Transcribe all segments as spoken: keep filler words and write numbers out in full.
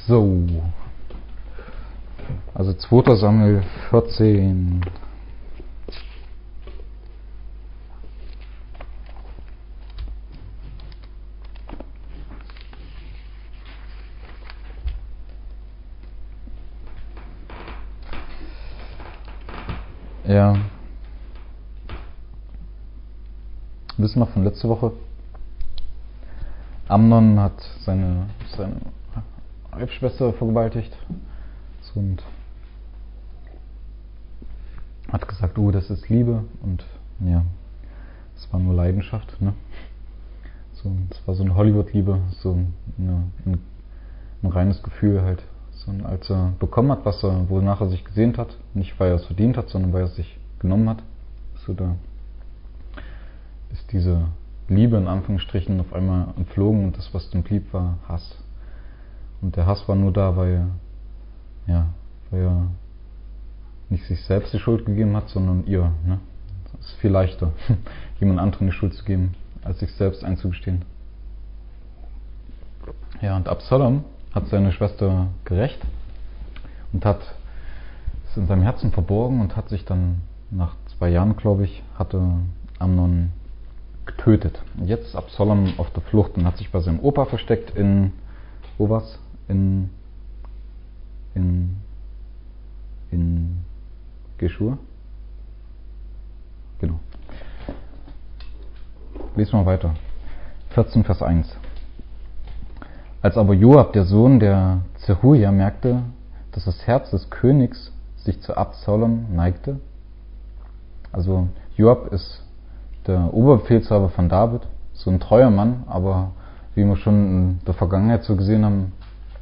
So, also zweiter Samuel vierzehn. Ja, wissen noch von letzter Woche, Amnon hat seine, seine Halbschwester vergewaltigt und hat gesagt, oh, das ist Liebe, und ja, es war nur Leidenschaft, ne? So, es war so eine Hollywood-Liebe, so eine, ein, ein reines Gefühl halt. So, als er bekommen hat, was er, wonach er sich gesehnt hat, nicht weil er es verdient hat, sondern weil er es sich genommen hat, so, da ist diese Liebe in Anführungsstrichen auf einmal entflogen, und das, was dem blieb, war Hass. Und der Hass war nur da, weil, ja, weil er nicht sich selbst die Schuld gegeben hat, sondern ihr. Ne? Es ist viel leichter, jemand anderen die Schuld zu geben, als sich selbst einzugestehen. Ja, und Absalom hat seine Schwester gerächt und hat es in seinem Herzen verborgen und hat sich dann nach zwei Jahren, glaube ich, hatte Amnon getötet. Und jetzt ist Absalom auf der Flucht und hat sich bei seinem Opa versteckt in, wo war's? In, in, in Geschur? Genau. Lesen wir weiter. vierzehn, Vers eins. Als aber Joab, der Sohn der Zeruja, merkte, dass das Herz des Königs sich zu Absalom neigte, also Joab ist der Oberbefehlshaber von David, so ein treuer Mann, aber wie wir schon in der Vergangenheit so gesehen haben,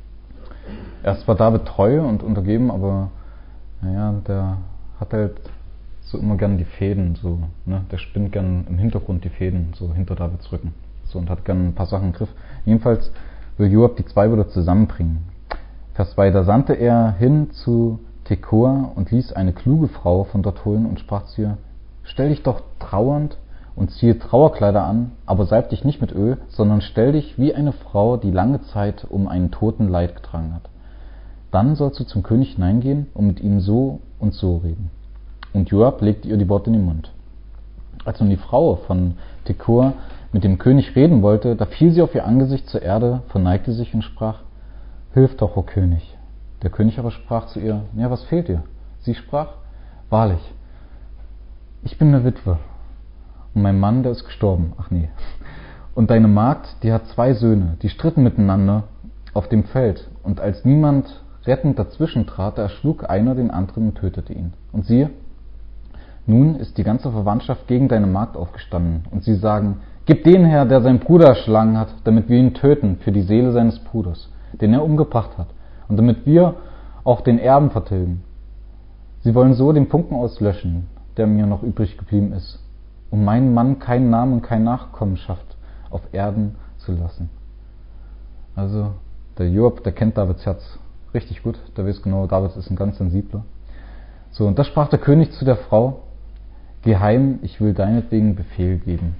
erst war David treu und untergeben, aber naja, der hat halt so immer gern die Fäden, so, ne? Der spinnt gern im Hintergrund die Fäden, so hinter Davids Rücken, so, und hat gern ein paar Sachen im Griff. Jedenfalls will Joab die zwei wieder zusammenbringen. Vers zwei, da sandte er hin zu Tekoa und ließ eine kluge Frau von dort holen und sprach zu ihr: Stell dich doch trauernd und ziehe Trauerkleider an, aber salb dich nicht mit Öl, sondern stell dich wie eine Frau, die lange Zeit um einen Toten Leid getragen hat. Dann sollst du zum König hineingehen und mit ihm so und so reden. Und Joab legte ihr die Worte in den Mund. Als nun die Frau von Tekoa mit dem König reden wollte, da fiel sie auf ihr Angesicht zur Erde, verneigte sich und sprach: Hilf doch, o König. Der König aber sprach zu ihr: Ja, was fehlt dir? Sie sprach: Wahrlich, ich bin eine Witwe und mein Mann, der ist gestorben. Ach nee. Und deine Magd, die hat zwei Söhne, die stritten miteinander auf dem Feld. Und als niemand rettend dazwischen trat, da erschlug einer den anderen und tötete ihn. Und siehe, nun ist die ganze Verwandtschaft gegen deine Magd aufgestanden. Und sie sagen: Gib den her, der seinen Bruder erschlagen hat, damit wir ihn töten für die Seele seines Bruders, den er umgebracht hat, und damit wir auch den Erben vertilgen. Sie wollen so den Funken auslöschen, der mir noch übrig geblieben ist, um meinen Mann keinen Namen und keine Nachkommenschaft auf Erden zu lassen. Also der Joab, der kennt Davids Herz richtig gut, der weiß genau, David ist ein ganz sensibler. So, und da sprach der König zu der Frau: Geh heim, ich will deinetwegen Befehl geben.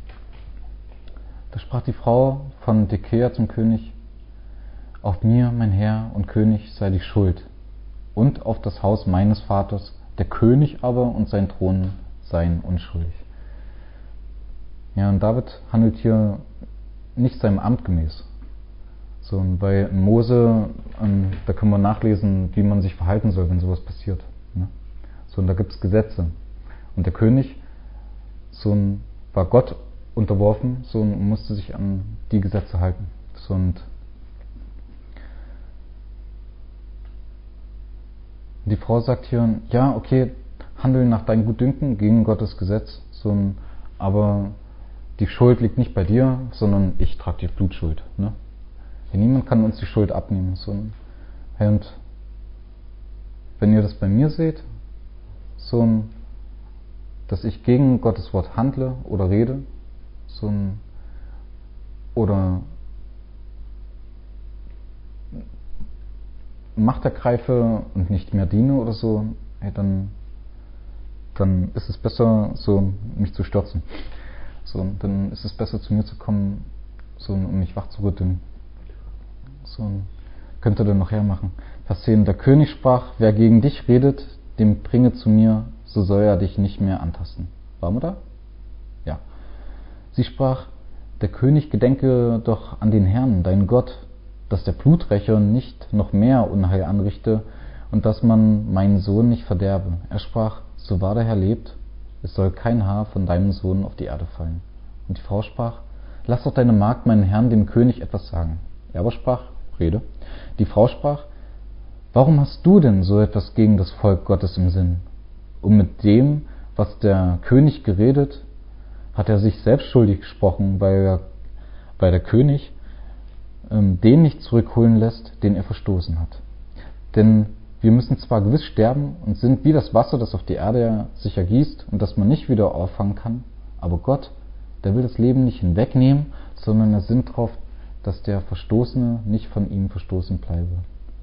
Da sprach die Frau von Tekoa zum König: Auf mir, mein Herr und König, sei die Schuld, und auf das Haus meines Vaters, der König aber und sein Thron seien unschuldig. Ja, und David handelt hier nicht seinem Amt gemäß. So, und bei Mose, ähm, da können wir nachlesen, wie man sich verhalten soll, wenn sowas passiert. Ne? So, und da gibt es Gesetze. Und der König, so ein, war Gott unterworfen, so, und musste sich an die Gesetze halten. So, und die Frau sagt hier: Ja, okay, handeln nach deinem Gutdünken gegen Gottes Gesetz, so, aber die Schuld liegt nicht bei dir, sondern ich trage die Blutschuld. Ne? Niemand kann uns die Schuld abnehmen. So, und wenn ihr das bei mir seht, so, dass ich gegen Gottes Wort handle oder rede, so, oder Macht ergreife und nicht mehr diene oder so, hey, dann, dann ist es besser, so mich zu stürzen. So, dann ist es besser, zu mir zu kommen, so, um mich wach zu rütteln. So, Könnt ihr dann noch hermachen. Vers zehn. Der König sprach, wer gegen dich redet, dem bringe zu mir, so soll er dich nicht mehr antasten. Waren wir da? Ja. Sie sprach, der König gedenke doch an den Herrn, deinen Gott, dass der Bluträcher nicht noch mehr Unheil anrichte und dass man meinen Sohn nicht verderbe. Er sprach, so wahr der Herr lebt, es soll kein Haar von deinem Sohn auf die Erde fallen. Und die Frau sprach, lass doch deine Magd meinen Herrn, dem König, etwas sagen. Er aber sprach, rede. Die Frau sprach, warum hast du denn so etwas gegen das Volk Gottes im Sinn? Und mit dem, was der König geredet, hat er sich selbst schuldig gesprochen, weil, er, weil der König ähm, den nicht zurückholen lässt, den er verstoßen hat. Denn wir müssen zwar gewiss sterben und sind wie das Wasser, das auf die Erde sich ergießt und das man nicht wieder auffangen kann, aber Gott, der will das Leben nicht hinwegnehmen, sondern er sinnt darauf, dass der Verstoßene nicht von ihm verstoßen bleibe.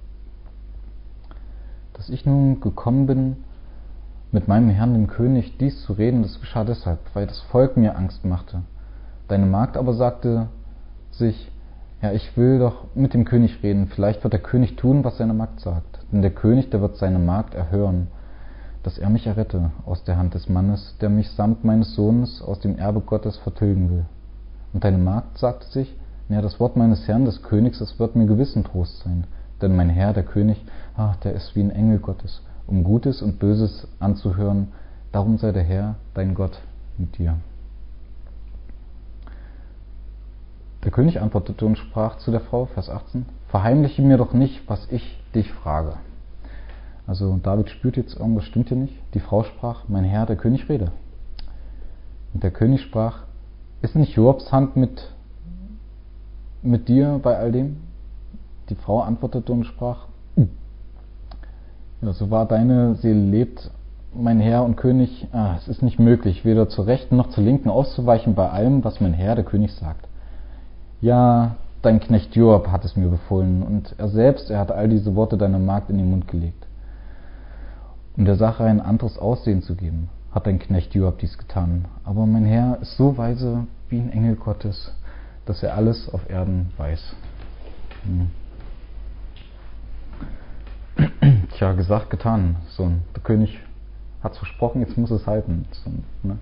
Dass ich nun gekommen bin, mit meinem Herrn, dem König, dies zu reden, das geschah deshalb, weil das Volk mir Angst machte. Deine Magd aber sagte sich, ja, ich will doch mit dem König reden, vielleicht wird der König tun, was seine Magd sagt. Denn der König, der wird seine Magd erhören, dass er mich errette aus der Hand des Mannes, der mich samt meines Sohnes aus dem Erbe Gottes vertilgen will. Und deine Magd sagte sich, ja, das Wort meines Herrn, des Königs, es wird mir gewissen Trost sein. Denn mein Herr, der König, ach, der ist wie ein Engel Gottes, um Gutes und Böses anzuhören. Darum sei der Herr, dein Gott, mit dir. Der König antwortete und sprach zu der Frau, Vers achtzehn, verheimliche mir doch nicht, was ich dich frage. Also David spürt jetzt, irgendwas stimmt hier nicht. Die Frau sprach, mein Herr, der König, rede. Und der König sprach, ist nicht Jobs Hand mit, mit dir bei all dem? Die Frau antwortete und sprach, ja, so wahr deine Seele lebt, mein Herr und König, ah, es ist nicht möglich, weder zur Rechten noch zur Linken auszuweichen bei allem, was mein Herr, der König, sagt. Ja, dein Knecht Joab hat es mir befohlen, und er selbst, er hat all diese Worte deiner Magd in den Mund gelegt. Um der Sache ein anderes Aussehen zu geben, hat dein Knecht Joab dies getan. Aber mein Herr ist so weise wie ein Engel Gottes, dass er alles auf Erden weiß. Hm. Tja, gesagt, getan. So, der König hat es versprochen, jetzt muss es halten. So, ne?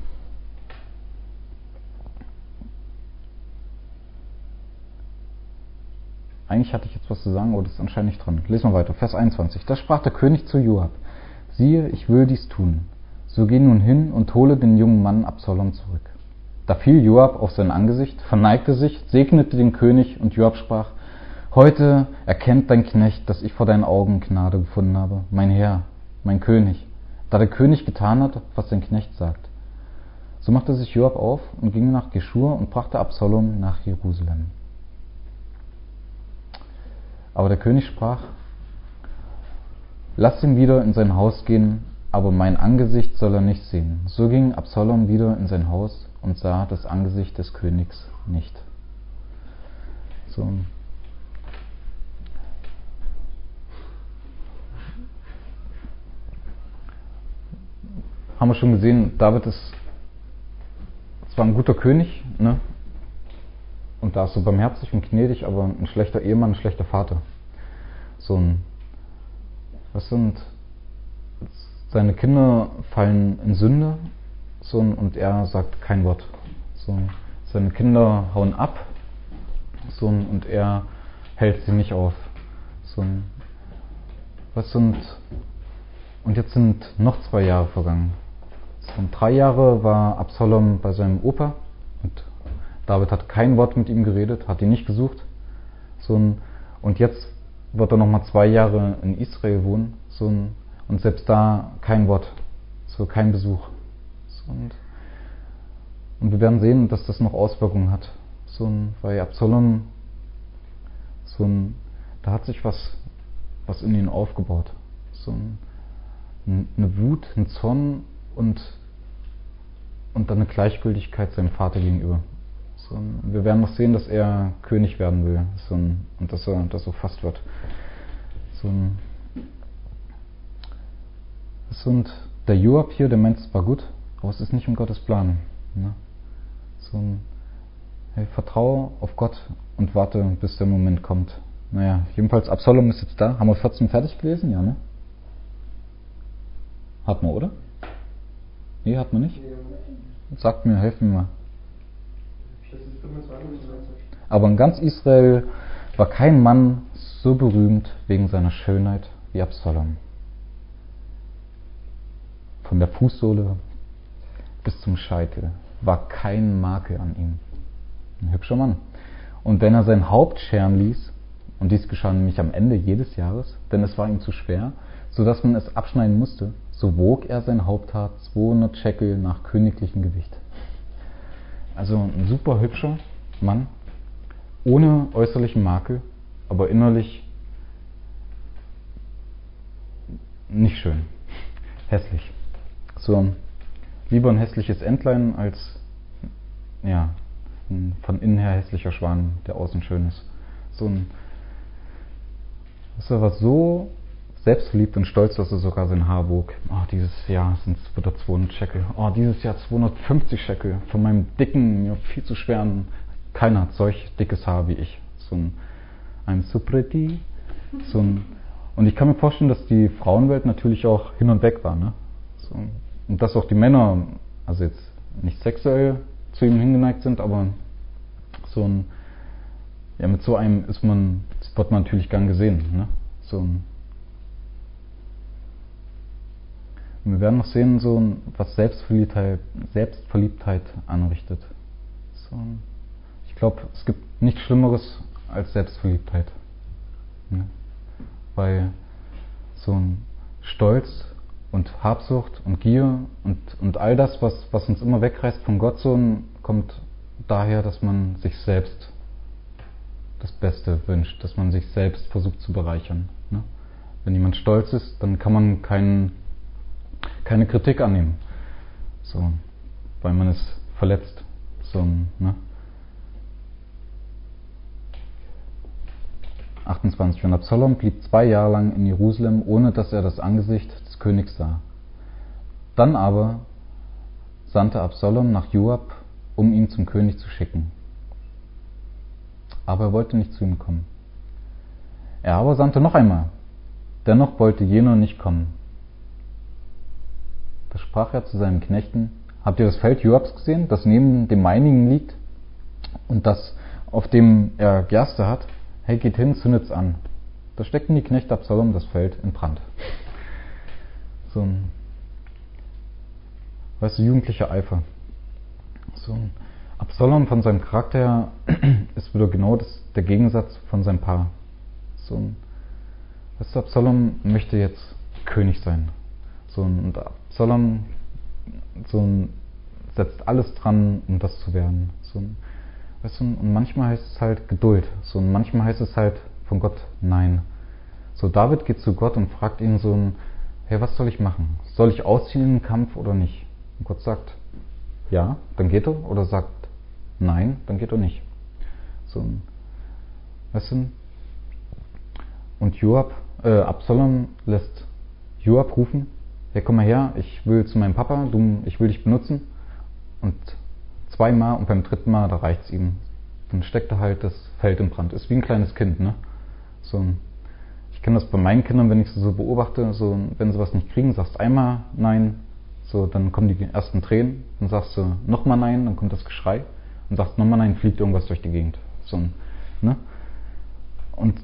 Eigentlich hatte ich jetzt was zu sagen, aber das ist anscheinend nicht dran. Lesen wir weiter. Vers einundzwanzig. Da sprach der König zu Joab, siehe, ich will dies tun. So geh nun hin und hole den jungen Mann Absalom zurück. Da fiel Joab auf sein Angesicht, verneigte sich, segnete den König, und Joab sprach, heute erkennt dein Knecht, dass ich vor deinen Augen Gnade gefunden habe, mein Herr, mein König, da der König getan hat, was sein Knecht sagt. So machte sich Joab auf und ging nach Geschur und brachte Absalom nach Jerusalem. Aber der König sprach, lass ihn wieder in sein Haus gehen, aber mein Angesicht soll er nicht sehen. So ging Absalom wieder in sein Haus und sah das Angesicht des Königs nicht. So. Haben wir schon gesehen, David ist zwar ein guter König, ne? Und da ist so barmherzig und gnädig, aber ein schlechter Ehemann, ein schlechter Vater. So ein, was sind, seine Kinder fallen in Sünde, so ein, und er sagt kein Wort. So, seine Kinder hauen ab, so ein, und er hält sie nicht auf. So ein, was sind, und jetzt sind noch zwei Jahre vergangen. So, drei Jahre war Absalom bei seinem Opa und David hat kein Wort mit ihm geredet, hat ihn nicht gesucht. So ein, und jetzt wird er nochmal zwei Jahre in Israel wohnen. So ein, und selbst da kein Wort, so kein Besuch. So, und, und wir werden sehen, dass das noch Auswirkungen hat. So ein, weil Absalom, so ein, da hat sich was, was in ihn aufgebaut. So ein, eine Wut, ein Zorn und, und dann eine Gleichgültigkeit seinem Vater gegenüber. So, wir werden noch sehen, dass er König werden will, so, und dass er, dass er fast wird. So, und der Joab hier, der meint es zwar gut, aber es ist nicht in Gottes Plan. Ne? So, hey, vertraue auf Gott und warte, bis der Moment kommt. Naja, jedenfalls Absalom ist jetzt da. Haben wir vierzehn fertig gelesen? Ja, ne? Hat man, oder? Nee, hat man nicht? Sagt mir, helfen mir mal. Aber in ganz Israel war kein Mann so berühmt wegen seiner Schönheit wie Absalom. Von der Fußsohle bis zum Scheitel war kein Makel an ihm. Ein hübscher Mann. Und wenn er sein Haupt scheren ließ, und dies geschah nämlich am Ende jedes Jahres, denn es war ihm zu schwer, so dass man es abschneiden musste, so wog er sein Haupthaar zweihundert Schekel nach königlichem Gewicht. Also ein super hübscher Mann, ohne äußerlichen Makel, aber innerlich nicht schön, hässlich. So lieber ein hässliches Entlein als ja, ein von innen her hässlicher Schwan, der außen schön ist. So ein Er war so selbstverliebt und stolz, dass er sogar sein Haar wog. Oh, dieses Jahr sind es wieder zweihundert Schekel. Oh, dieses Jahr zweihundertfünfzig Schekel. Von meinem dicken, mir viel zu schweren. Keiner hat solch dickes Haar wie ich. So ein I'm so pretty. So ein, und ich kann mir vorstellen, dass die Frauenwelt natürlich auch hin und weg war. Ne? So, und dass auch die Männer, also jetzt nicht sexuell zu ihm hingeneigt sind, aber so ein Ja, mit so einem ist man, das wird man natürlich gern gesehen. Ne? So ein wir werden noch sehen, so ein, was Selbstverliebtheit, Selbstverliebtheit anrichtet. So ein, ich glaube, es gibt nichts Schlimmeres als Selbstverliebtheit. Ne? Weil so ein Stolz und Habsucht und Gier und, und all das, was, was uns immer wegreißt von Gott, so ein, kommt daher, dass man sich selbst das Beste wünscht, dass man sich selbst versucht zu bereichern. Ne? Wenn jemand stolz ist, dann kann man kein, keine Kritik annehmen, so, weil man ist verletzt. So, ne? achtundzwanzig. Und Absalom blieb zwei Jahre lang in Jerusalem, ohne dass er das Angesicht des Königs sah. Dann aber sandte Absalom nach Joab, um ihn zum König zu schicken. Aber er wollte nicht zu ihm kommen. Er aber sandte noch einmal. Dennoch wollte jener nicht kommen. Da sprach er zu seinen Knechten: Habt ihr das Feld Joabs gesehen, das neben dem meinigen liegt und das, auf dem er Gerste hat? Hey, geht hin, zündet's an. Da steckten die Knechte Absalom das Feld in Brand. So ein, weißt du, jugendlicher Eifer. So ein Absalom von seinem Charakter her ist wieder genau das, der Gegensatz von seinem Paar. So ein, weißt du, Absalom möchte jetzt König sein. So ein, und Absalom so ein, setzt alles dran, um das zu werden. So ein, weißt du, und manchmal heißt es halt Geduld. So, und manchmal heißt es halt von Gott Nein. So, David geht zu Gott und fragt ihn so ein, hey, was soll ich machen? Soll ich ausziehen in den Kampf oder nicht? Und Gott sagt, ja, dann geht er. Oder sagt, nein, dann geht er nicht. So, weißt du, und Joab, äh, Absalom lässt Joab rufen, hey, komm mal her, ich will zu meinem Papa, du, ich will dich benutzen. Und zweimal und beim dritten Mal, da reicht's ihm. Dann steckt er halt das Feld in Brand. Ist wie ein kleines Kind, ne? So, ich kenne das bei meinen Kindern, wenn ich sie so beobachte, so, wenn sie was nicht kriegen, sagst einmal nein, so, dann kommen die ersten Tränen, dann sagst du nochmal nein, dann kommt das Geschrei, und sagst nochmal nein, fliegt irgendwas durch die Gegend. So, ne? Und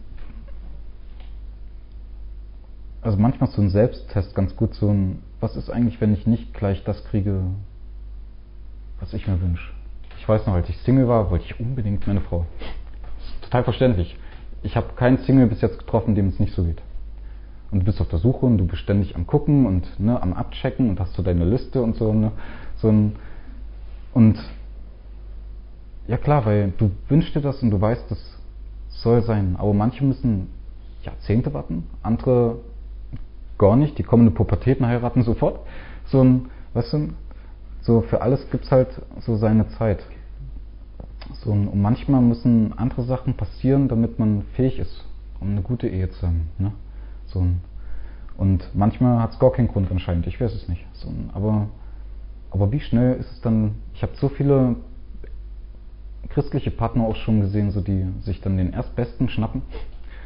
also manchmal so ein Selbsttest ganz gut, so ein, was ist eigentlich, wenn ich nicht gleich das kriege, was ich mir wünsche. Ich weiß noch, als ich Single war, wollte ich unbedingt meine Frau. Das ist total verständlich. Ich habe keinen Single bis jetzt getroffen, dem es nicht so geht. Und du bist auf der Suche und du bist ständig am Gucken und ne, am Abchecken und hast so deine Liste und so. Ne, so ein, und ja klar, weil du wünschst dir das und du weißt, das soll sein. Aber manche müssen Jahrzehnte warten, andere gar nicht. Die kommende Pubertät und heiraten sofort. So ein, weißt du, so für alles gibt's halt so seine Zeit. So, und manchmal müssen andere Sachen passieren, damit man fähig ist, um eine gute Ehe zu haben. Ne? So, und manchmal hat es gar keinen Grund anscheinend, ich weiß es nicht. So, aber, aber wie schnell ist es dann, ich habe so viele christliche Partner auch schon gesehen, so die sich dann den Erstbesten schnappen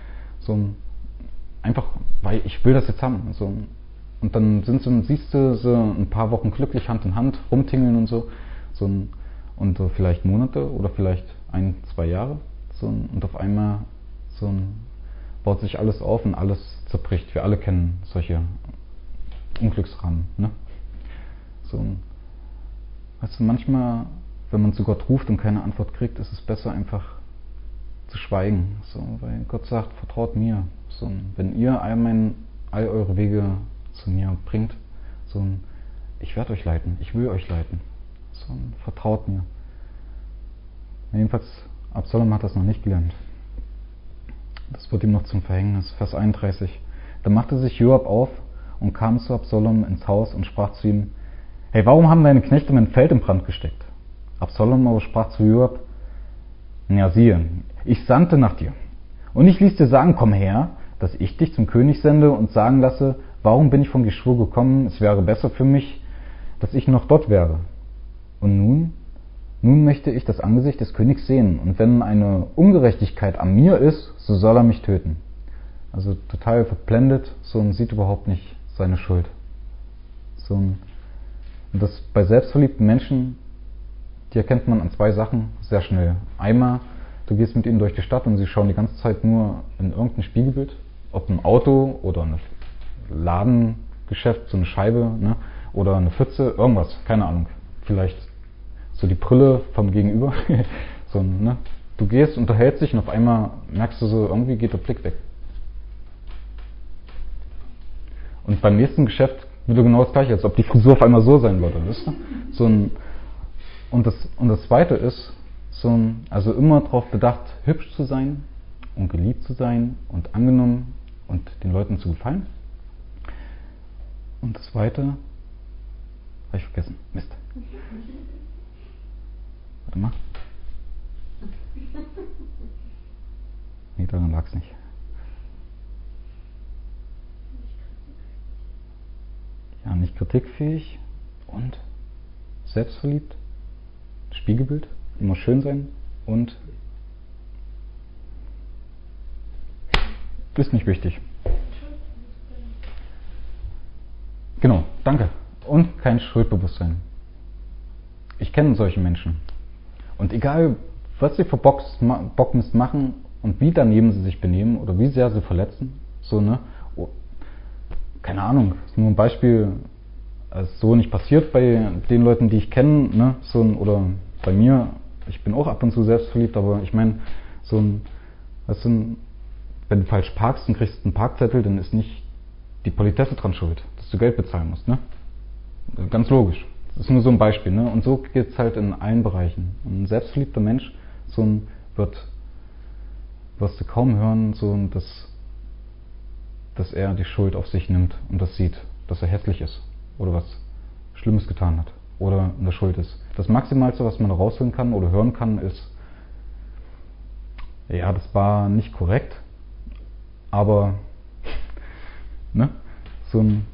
So ein, einfach, weil ich will das jetzt haben. So, und dann sind so, siehst du so ein paar Wochen glücklich Hand in Hand rumtingeln und so. so ein, und so vielleicht Monate oder vielleicht ein, zwei Jahre. So ein, und auf einmal so ein, baut sich alles auf und alles zerbricht. Wir alle kennen solche Unglücksrahmen. Ne? So ein, weißt du, manchmal, wenn man zu Gott ruft und keine Antwort kriegt, ist es besser einfach zu schweigen. So, weil Gott sagt, vertraut mir. So, wenn ihr all, mein, all eure Wege zu mir bringt, so, ich werde euch leiten, ich will euch leiten. So, vertraut mir. Jedenfalls, Absalom hat das noch nicht gelernt. Das wird ihm noch zum Verhängnis. Vers einunddreißig. Da machte sich Joab auf und kam zu Absalom ins Haus und sprach zu ihm: Hey, warum haben deine Knechte mein Feld in Brand gesteckt? Absalom aber sprach zu Joab: Ja, siehe, ich sandte nach dir. Und ich ließ dir sagen, komm her, dass ich dich zum König sende und sagen lasse, warum bin ich vom Geschwur gekommen, es wäre besser für mich, dass ich noch dort wäre. Und nun, nun möchte ich das Angesicht des Königs sehen, und wenn eine Ungerechtigkeit an mir ist, so soll er mich töten. Also total verblendet, so und sieht überhaupt nicht seine Schuld. So ein, und das bei selbstverliebten Menschen, die erkennt man an zwei Sachen sehr schnell. Einmal, du gehst mit ihnen durch die Stadt und sie schauen die ganze Zeit nur in irgendein Spiegelbild, ob ein Auto oder ein Ladengeschäft, so eine Scheibe, ne, oder eine Pfütze, irgendwas, keine Ahnung. Vielleicht so die Brille vom Gegenüber. so, ne? Du gehst, unterhältst dich und auf einmal merkst du so, irgendwie geht der Blick weg. Und beim nächsten Geschäft wieder genau das gleiche, als ob die Frisur auf einmal so sein würde. Weißt du? So ein, und, das, und das zweite ist, so ein, also immer darauf bedacht, hübsch zu sein und geliebt zu sein und angenommen und den Leuten zu gefallen. Und das zweite, habe ich vergessen, Mist. Warte mal. Nee, daran lag es nicht. Ja, nicht kritikfähig und selbstverliebt, Spiegelbild, immer schön sein und ist nicht wichtig. Genau, danke. Und kein Schuldbewusstsein. Ich kenne solche Menschen. Und egal, was sie für Bockmist machen und wie daneben sie sich benehmen oder wie sehr sie verletzen, so, ne, oh, keine Ahnung, ist nur ein Beispiel, ist so nicht passiert bei den Leuten, die ich kenne, ne, so ein, oder bei mir, ich bin auch ab und zu selbstverliebt, aber ich meine, so ein, weißt du, wenn du falsch parkst und kriegst einen Parkzettel, dann ist nicht die Politesse dran schuld, dass du Geld bezahlen musst, ne? Ganz logisch. Das ist nur so ein Beispiel, ne? Und so geht es halt in allen Bereichen. Ein selbstverliebter Mensch, so ein, wird, wirst du kaum hören, so ein, dass, dass er die Schuld auf sich nimmt und das sieht, dass er hässlich ist oder was Schlimmes getan hat oder in der Schuld ist. Das Maximalste, was man raushören kann oder hören kann, ist, ja, das war nicht korrekt, aber ne, so ein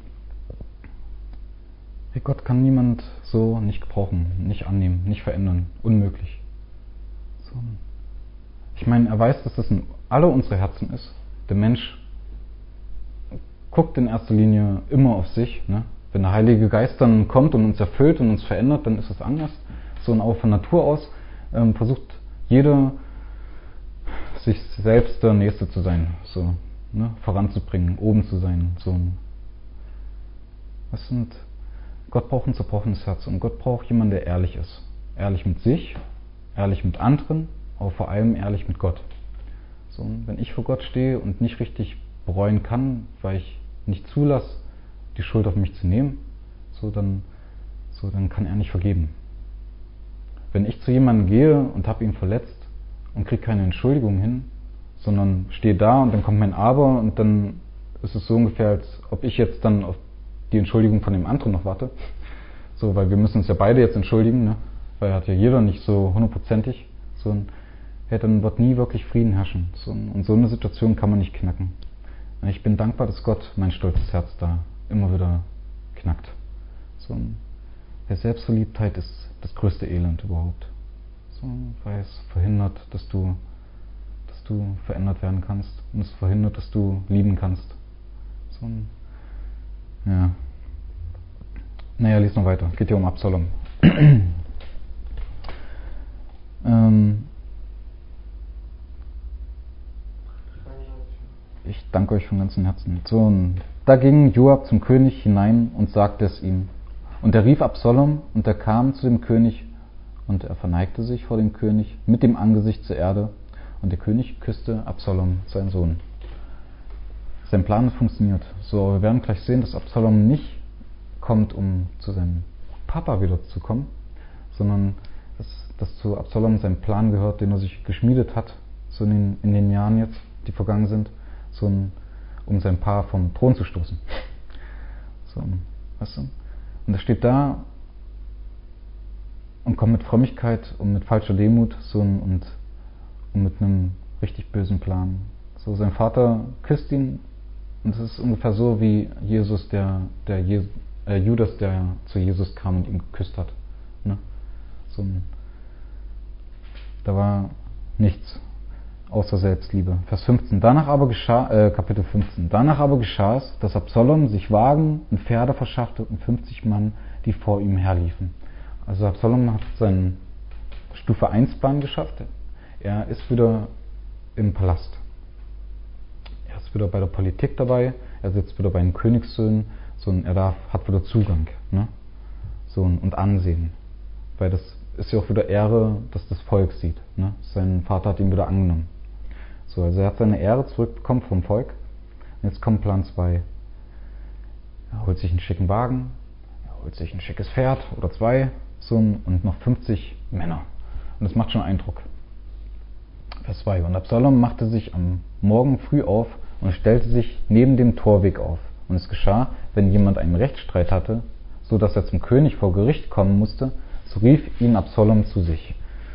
hey, Gott kann niemand so nicht gebrauchen, nicht annehmen, nicht verändern, unmöglich. So. Ich meine, er weiß, dass das in alle unsere Herzen ist. Der Mensch guckt in erster Linie immer auf sich. Ne? Wenn der Heilige Geist dann kommt und uns erfüllt und uns verändert, dann ist es anders. So und auch von Natur aus ähm, versucht jeder, sich selbst der Nächste zu sein, so, ne? Voranzubringen, oben zu sein. So. Was sind Gott braucht ein zerbrochenes Herz und Gott braucht jemanden, der ehrlich ist. Ehrlich mit sich, ehrlich mit anderen, aber vor allem ehrlich mit Gott. So, wenn ich vor Gott stehe und nicht richtig bereuen kann, weil ich nicht zulasse, die Schuld auf mich zu nehmen, so dann, so dann kann er nicht vergeben. Wenn ich zu jemandem gehe und habe ihn verletzt und kriege keine Entschuldigung hin, sondern stehe da und dann kommt mein Aber und dann ist es so ungefähr, als ob ich jetzt dann auf die Entschuldigung von dem anderen noch warte. So, weil wir müssen uns ja beide jetzt entschuldigen, ne? Weil hat ja jeder nicht so hundertprozentig. So ein, ja, dann wird nie wirklich Frieden herrschen. So, und so eine Situation kann man nicht knacken. Ich bin dankbar, dass Gott mein stolzes Herz da immer wieder knackt. So ein, ja, Selbstverliebtheit ist das größte Elend überhaupt. So, weil es verhindert, dass du, dass du verändert werden kannst. Und es verhindert, dass du lieben kannst. So ein, ja. Naja, lies noch weiter. Geht ja um Absalom. ähm, ich danke euch von ganzem Herzen. So, und da ging Joab zum König hinein und sagte es ihm. Und er rief Absalom, und er kam zu dem König, und er verneigte sich vor dem König mit dem Angesicht zur Erde, und der König küsste Absalom, seinen Sohn. Sein Plan hat funktioniert. So, wir werden gleich sehen, dass Absalom nicht kommt, um zu seinem Papa wieder zu kommen, sondern dass, dass zu Absalom sein Plan gehört, den er sich geschmiedet hat, so in den, in den Jahren jetzt, die vergangen sind, so ein, um sein Paar vom Thron zu stoßen. So, weißt du? Und er steht da und kommt mit Frömmigkeit und mit falscher Demut so ein, und, und mit einem richtig bösen Plan. So, sein Vater küsst ihn, und es ist ungefähr so wie Jesus, der, der Je, äh, Judas, der zu Jesus kam und ihn geküsst hat. Ne? So ein, da war nichts außer Selbstliebe. Vers fünfzehn. Danach aber geschah, äh, Kapitel fünfzehn. Danach aber geschah es, dass Absalom sich Wagen und Pferde verschaffte und fünfzig Mann, die vor ihm herliefen. Also Absalom hat seinen Stufe eins Plan geschafft. Er ist wieder im Palast. Er ist wieder bei der Politik dabei. Er sitzt wieder bei den Königssöhnen. So, und er darf, hat wieder Zugang, ne? So, und Ansehen. Weil das ist ja auch wieder Ehre, dass das Volk sieht. Ne? Sein Vater hat ihn wieder angenommen. So, also er hat seine Ehre zurückbekommen vom Volk. Und jetzt kommt Plan zwei. Er holt sich einen schicken Wagen, er holt sich ein schickes Pferd oder zwei, so, und noch fünfzig Männer. Und das macht schon Eindruck. Vers zwei. Und Absalom machte sich am Morgen früh auf und stellte sich neben dem Torweg auf. Und es geschah, wenn jemand einen Rechtsstreit hatte, so dass er zum König vor Gericht kommen musste, so rief ihn Absalom zu sich.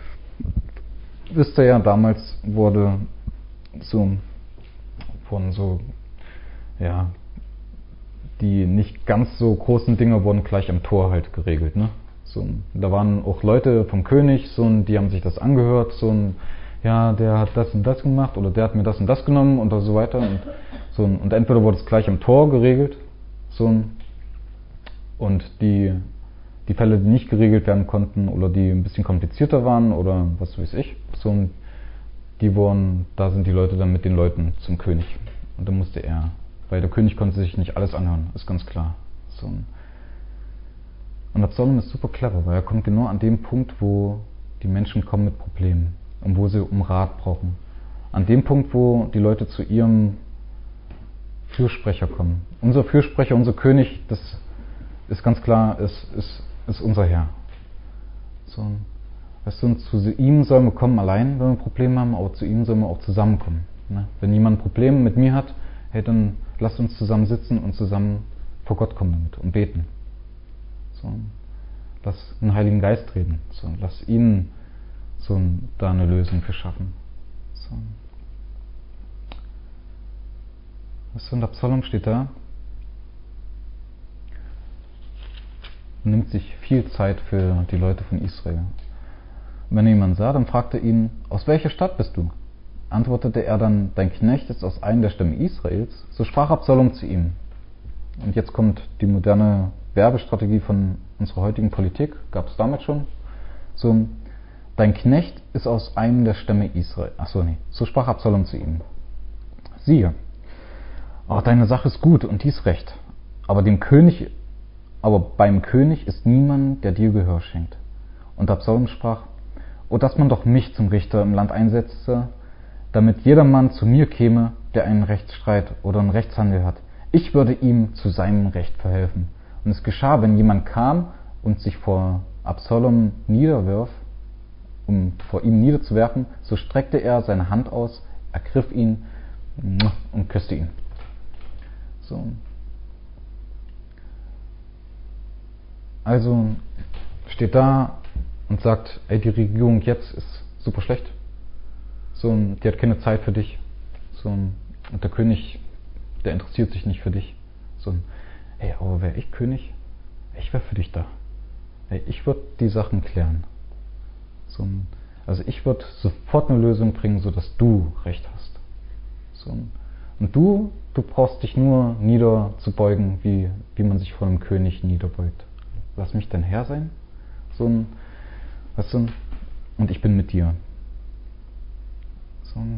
Wisst ihr ja, damals wurde so von so, ja, die nicht ganz so großen Dinge wurden gleich am Tor halt geregelt, ne? So, da waren auch Leute vom König, so, die haben sich das angehört, so ein, ja, der hat das und das gemacht oder der hat mir das und das genommen und so weiter und so, und entweder wurde es gleich am Tor geregelt, so, und die die Fälle, die nicht geregelt werden konnten oder die ein bisschen komplizierter waren oder was weiß ich, so, die wurden, da sind die Leute dann mit den Leuten zum König. Und da musste er, weil der König konnte sich nicht alles anhören, ist ganz klar. So. Und Absalom ist super clever, weil er kommt genau an dem Punkt, wo die Menschen kommen mit Problemen und wo sie um Rat brauchen. An dem Punkt, wo die Leute zu ihrem Fürsprecher kommen. Unser Fürsprecher, unser König, das ist ganz klar, ist, ist, ist unser Herr. So. Weißt du, und zu ihm sollen wir kommen allein, wenn wir Probleme haben, aber zu ihm sollen wir auch zusammenkommen. Ne? Wenn jemand ein Problem mit mir hat, hey, dann lasst uns zusammen sitzen und zusammen vor Gott kommen damit und beten. So. Lass den Heiligen Geist reden. So. Lass ihn so da eine Lösung für schaffen. So. Weißt du, und Absalom steht da und nimmt sich viel Zeit für die Leute von Israel. Und wenn er jemanden sah, dann fragte er ihn, aus welcher Stadt bist du? Antwortete er dann, dein Knecht ist aus einem der Stämme Israels. So sprach Absalom zu ihm. Und jetzt kommt die moderne Werbestrategie von unserer heutigen Politik, gab es damals schon. So, dein Knecht ist aus einem der Stämme Israel. Achso, nee. So sprach Absalom zu ihm. Siehe, oh, deine Sache ist gut und dies recht. Aber dem König, aber beim König ist niemand, der dir Gehör schenkt. Und Absalom sprach, o dass man doch mich zum Richter im Land einsetzte, damit jedermann zu mir käme, der einen Rechtsstreit oder einen Rechtshandel hat. Ich würde ihm zu seinem Recht verhelfen. Und es geschah, wenn jemand kam und sich vor Absalom niederwirf, um vor ihm niederzuwerfen, so streckte er seine Hand aus, ergriff ihn und küsste ihn. So. Also steht da und sagt, ey, die Regierung jetzt ist super schlecht. So, die hat keine Zeit für dich. So, und der König, der interessiert sich nicht für dich. So, ey, aber wäre ich König, ich wäre für dich da. Ey, ich würde die Sachen klären. So, Also ich würde sofort eine Lösung bringen, sodass du Recht hast. So. Und du, du brauchst dich nur niederzubeugen, wie, wie man sich vor einem König niederbeugt. Lass mich dein Herr sein. So ein, weißt du, und ich bin mit dir. So und,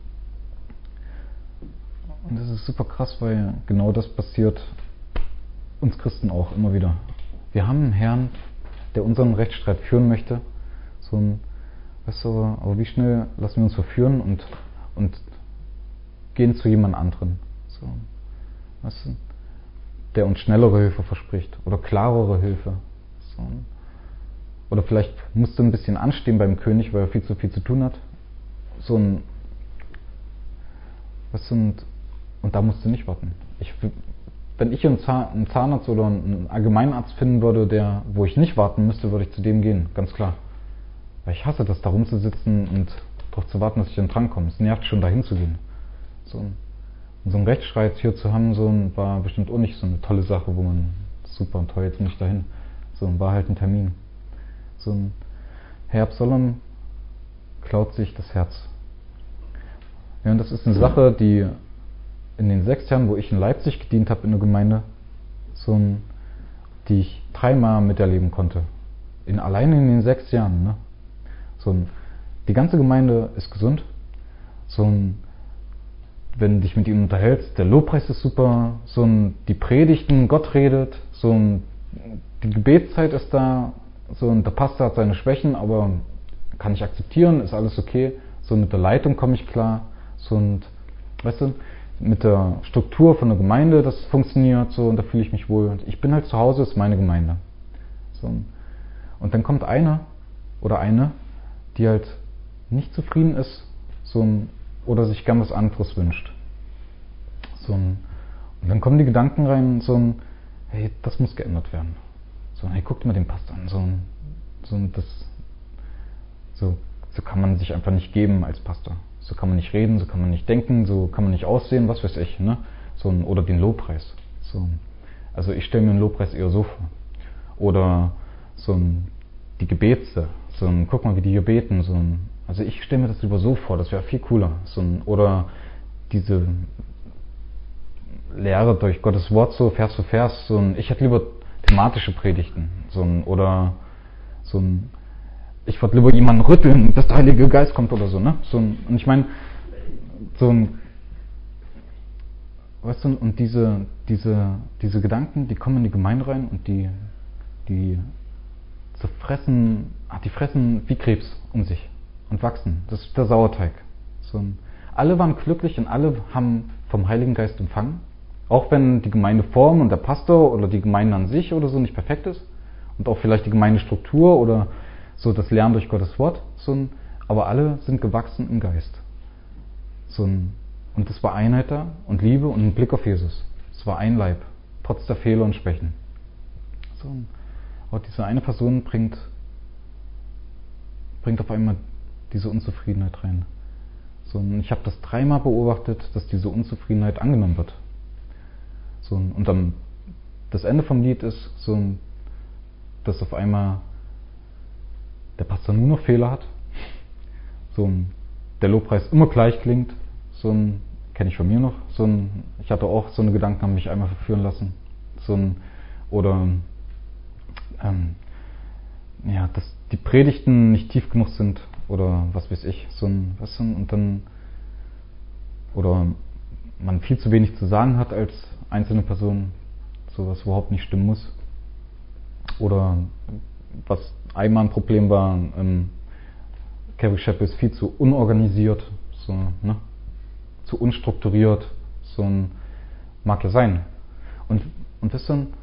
und das ist super krass, weil genau das passiert uns Christen auch immer wieder. Wir haben einen Herrn, der unseren Rechtsstreit führen möchte. So ein, weißt du, aber wie schnell lassen wir uns verführen und, und gehen zu jemand anderen. So, weißt du, der uns schnellere Hilfe verspricht oder klarere Hilfe. So. Oder vielleicht musst du ein bisschen anstehen beim König, weil er viel zu viel zu tun hat. So ein, weißt du, und, und da musst du nicht warten. Ich, wenn ich einen Zahnarzt oder einen Allgemeinarzt finden würde, der, wo ich nicht warten müsste, würde ich zu dem gehen, ganz klar. Weil ich hasse das, da rumzusitzen und darauf zu warten, dass ich dann drankomme. Es nervt schon, dahin zu gehen. So, und so einen Rechtsstreit hier zu haben, so ein, war bestimmt auch nicht so eine tolle Sache, wo man, super und toll, jetzt muss ich dahin. So, war halt ein Termin. So ein Herr Absalom klaut sich das Herz. Ja, und das ist eine Sache, die in den sechs Jahren, wo ich in Leipzig gedient habe in der Gemeinde, so ein, die ich dreimal miterleben konnte. In, alleine in den sechs Jahren. Ne? So ein, die ganze Gemeinde ist gesund. So ein, wenn du dich mit ihm unterhältst, der Lobpreis ist super. So ein, die Predigten, Gott redet. So ein, die Gebetszeit ist da. So ein, der Pastor hat seine Schwächen, aber kann ich akzeptieren, ist alles okay. So mit der Leitung komme ich klar. So und, weißt du, mit der Struktur von der Gemeinde, das funktioniert so und da fühle ich mich wohl. Und ich bin halt zu Hause, ist meine Gemeinde. So. Und dann kommt einer oder eine, die halt nicht zufrieden ist, so ein, oder sich gern was anderes wünscht. So ein, und dann kommen die Gedanken rein, so ein, hey, das muss geändert werden. So ein, hey, guckt mal den Pastor an, so ein, so ein, das, so, so kann man sich einfach nicht geben als Pastor. So kann man nicht reden, so kann man nicht denken, so kann man nicht aussehen, was weiß ich, ne? So ein, oder den Lobpreis. So, also ich stelle mir einen Lobpreis eher so vor. Oder so ein, die Gebete, so ein, guck mal, wie die hier beten, so ein, also ich stelle mir das lieber so vor, das wäre viel cooler. So ein, oder diese Lehre durch Gottes Wort, so Vers für Vers, so ein, ich hätte lieber thematische Predigten, so ein, oder so ein, ich würde lieber jemanden rütteln, bis der Heilige Geist kommt oder so, ne? So ein, und ich meine, so ein, weißt du, und diese, diese, diese Gedanken, die kommen in die Gemeinde rein und die, die zerfressen, ach, die fressen wie Krebs um sich und wachsen. Das ist der Sauerteig. So ein, alle waren glücklich und alle haben vom Heiligen Geist empfangen. Auch wenn die Gemeindeform und der Pastor oder die Gemeinde an sich oder so nicht perfekt ist. Und auch vielleicht die Gemeindestruktur oder so das Lernen durch Gottes Wort, so ein, aber alle sind gewachsen im Geist. So ein, und es war Einheit da und Liebe und ein Blick auf Jesus. Es war ein Leib, trotz der Fehler und Schwächen. So ein, aber diese eine Person bringt, bringt auf einmal diese Unzufriedenheit rein. So, und ich habe das dreimal beobachtet, dass diese Unzufriedenheit angenommen wird. So, und dann das Ende vom Lied ist, so, dass auf einmal der Pastor nur noch Fehler hat, so ein, der Lobpreis immer gleich klingt, so ein, kenne ich von mir noch, so ein, ich hatte auch so eine Gedanken, haben mich einmal verführen lassen, so ein, oder ähm, ja, dass die Predigten nicht tief genug sind oder was weiß ich, so ein, was denn, und dann oder man viel zu wenig zu sagen hat als einzelne Person, so was überhaupt nicht stimmen muss, oder was einmal ein Problem war, ähm, Calvary Chapel ist viel zu unorganisiert, so, ne? Zu unstrukturiert, so ein, mag ja sein. Und, und das dann,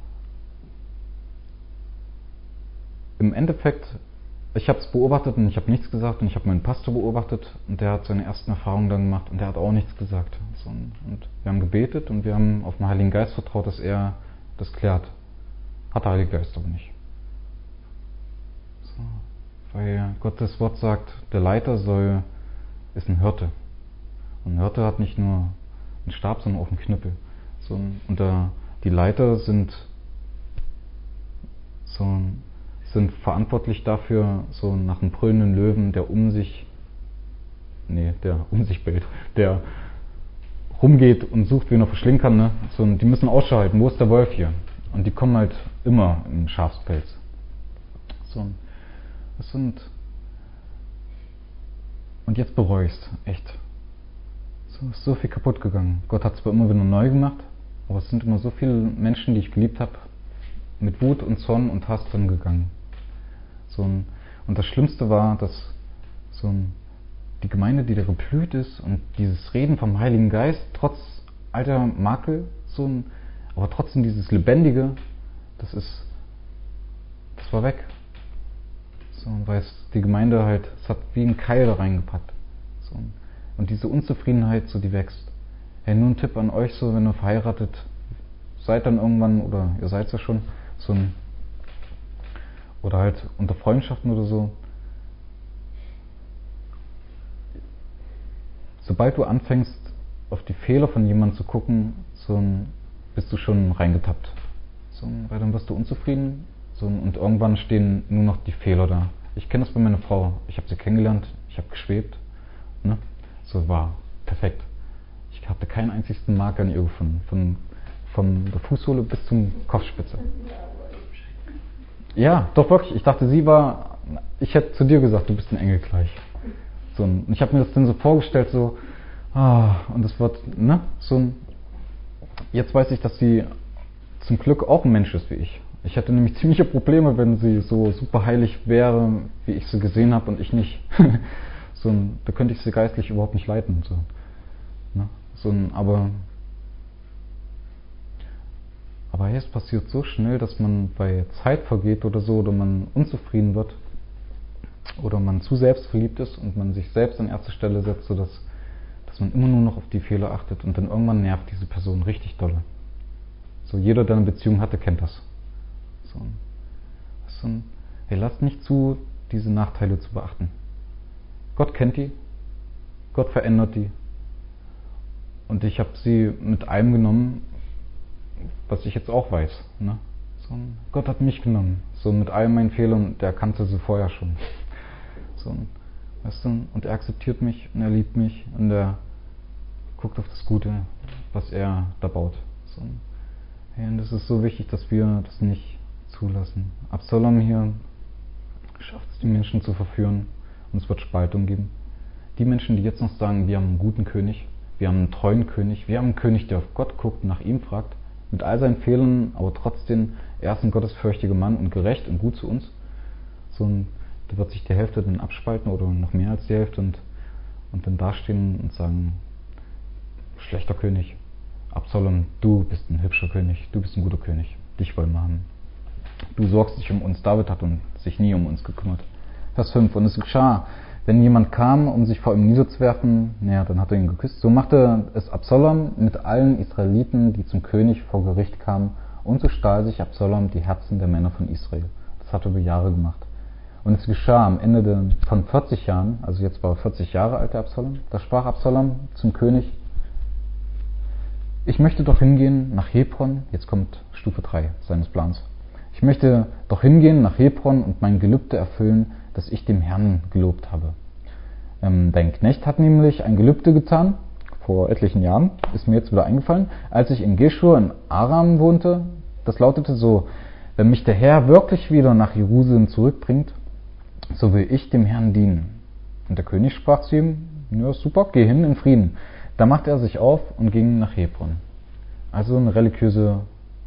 im Endeffekt, ich habe es beobachtet und ich habe nichts gesagt und ich habe meinen Pastor beobachtet und der hat seine ersten Erfahrungen dann gemacht und der hat auch nichts gesagt. So, und wir haben gebetet und wir haben auf den Heiligen Geist vertraut, dass er das klärt. Hat der Heilige Geist aber nicht. So, weil Gottes Wort sagt, der Leiter soll, ist ein Hirte. Und ein Hirte hat nicht nur einen Stab, sondern auch einen Knüppel. So, und der, die Leiter sind, so, sind verantwortlich dafür, so nach einem brüllenden Löwen, der um sich, nee, der um sich bellt, der rumgeht und sucht, wen er verschlingen kann, ne? So, die müssen Ausschau halten, wo ist der Wolf hier? Und die kommen halt immer im Schafspelz. So, das sind, und jetzt bereue ich es, echt. So ist so viel kaputt gegangen. Gott hat es zwar immer wieder neu gemacht, aber es sind immer so viele Menschen, die ich geliebt habe, mit Wut und Zorn und Hass drin gegangen. So ein, und das Schlimmste war, dass so ein, die Gemeinde, die da geblüht ist und dieses Reden vom Heiligen Geist, trotz alter Makel, so ein, aber trotzdem dieses Lebendige, das ist, das war weg. So, weil es die Gemeinde halt, es hat wie ein Keil da reingepackt. So, und diese Unzufriedenheit, so die wächst. Hey, nur ein Tipp an euch, so wenn ihr verheiratet seid dann irgendwann, oder ihr seid ja schon, so ein, oder halt unter Freundschaften oder so. Sobald du anfängst, auf die Fehler von jemandem zu gucken, so ein, bist du schon reingetappt. So ein, weil dann wirst du unzufrieden, so ein, und irgendwann stehen nur noch die Fehler da. Ich kenne das bei meiner Frau. Ich habe sie kennengelernt, ich habe geschwebt, ne? So war perfekt. Ich hatte keinen einzigen Marker an ihr gefunden, von, von der Fußsohle bis zum Kopfspitze. Ja, doch wirklich. Ich dachte, sie war, ich hätte zu dir gesagt, du bist ein Engel gleich. So, und ich habe mir das dann so vorgestellt, so, ah, und das wird, ne, so ein, jetzt weiß ich, dass sie zum Glück auch ein Mensch ist wie ich. Ich hätte nämlich ziemliche Probleme, wenn sie so super heilig wäre, wie ich sie gesehen habe und ich nicht. So ein, da könnte ich sie geistlich überhaupt nicht leiten. So, ne, so ein, aber Aber hey, es passiert so schnell, dass man bei Zeit vergeht oder so, oder man unzufrieden wird oder man zu selbstverliebt ist und man sich selbst an erste Stelle setzt, sodass dass man immer nur noch auf die Fehler achtet und dann irgendwann nervt diese Person richtig dolle. So, jeder, der eine Beziehung hatte, kennt das. So, so ein, hey, lasst nicht zu, diese Nachteile zu beachten. Gott kennt die, Gott verändert die. Und ich habe sie mit allem genommen, was ich jetzt auch weiß. Ne? So, Gott hat mich genommen, so mit all meinen Fehlern, der kannte sie vorher schon. So, weißt du, und er akzeptiert mich und er liebt mich und er guckt auf das Gute, was er da baut. So, hey, und es ist so wichtig, dass wir das nicht zulassen. Absalom hier schafft es, die Menschen zu verführen und es wird Spaltung geben. Die Menschen, die jetzt noch sagen, wir haben einen guten König, wir haben einen treuen König, wir haben einen König, der auf Gott guckt, nach ihm fragt, mit all seinen Fehlern, aber trotzdem, er ist ein gottesfürchtiger Mann und gerecht und gut zu uns. So ein, da wird sich die Hälfte dann abspalten oder noch mehr als die Hälfte und, und dann dastehen und sagen, schlechter König, Absalom, du bist ein hübscher König, du bist ein guter König, dich wollen wir haben. Du sorgst dich um uns, David hat sich nie um uns gekümmert. Vers fünf, und es geschah, wenn jemand kam, um sich vor ihm niederzuwerfen, naja, dann hat er ihn geküsst. So machte es Absalom mit allen Israeliten, die zum König vor Gericht kamen, und so stahl sich Absalom die Herzen der Männer von Israel. Das hat er über Jahre gemacht. Und es geschah am Ende de, von vierzig Jahren, also jetzt war er vierzig Jahre alt, der Absalom, da sprach Absalom zum König, ich möchte doch hingehen nach Hebron, jetzt kommt Stufe drei seines Plans. Ich möchte doch hingehen nach Hebron und mein Gelübde erfüllen, das ich dem Herrn gelobt habe. Ähm, dein Knecht hat nämlich ein Gelübde getan, vor etlichen Jahren, ist mir jetzt wieder eingefallen, als ich in Geschur in Aram wohnte. Das lautete so, wenn mich der Herr wirklich wieder nach Jerusalem zurückbringt, so will ich dem Herrn dienen. Und der König sprach zu ihm, ja super, geh hin in Frieden. Da machte er sich auf und ging nach Hebron. Also eine religiöse,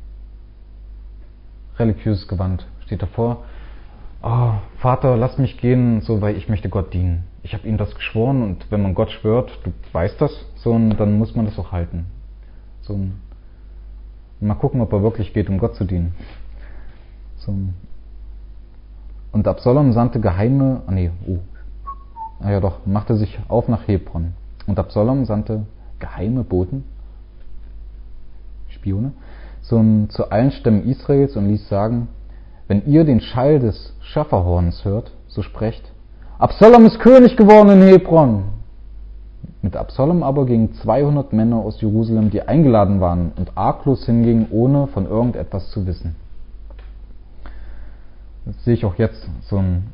religiöses Gewand steht davor. Oh, Vater, lass mich gehen, so, weil ich möchte Gott dienen. Ich habe ihm das geschworen und wenn man Gott schwört, du weißt das, so, und dann muss man das auch halten. So, mal gucken, ob er wirklich geht, um Gott zu dienen. So. Und Absalom sandte geheime, ah nee, oh, ah ja doch, machte sich auf nach Hebron. Und Absalom sandte geheime Boten, Spione, so, zu allen Stämmen Israels und ließ sagen, wenn ihr den Schall des Schafferhorns hört, so sprecht, Absalom ist König geworden in Hebron. Mit Absalom aber gingen zweihundert Männer aus Jerusalem, die eingeladen waren und arglos hingingen, ohne von irgendetwas zu wissen. Das sehe ich auch jetzt so ein...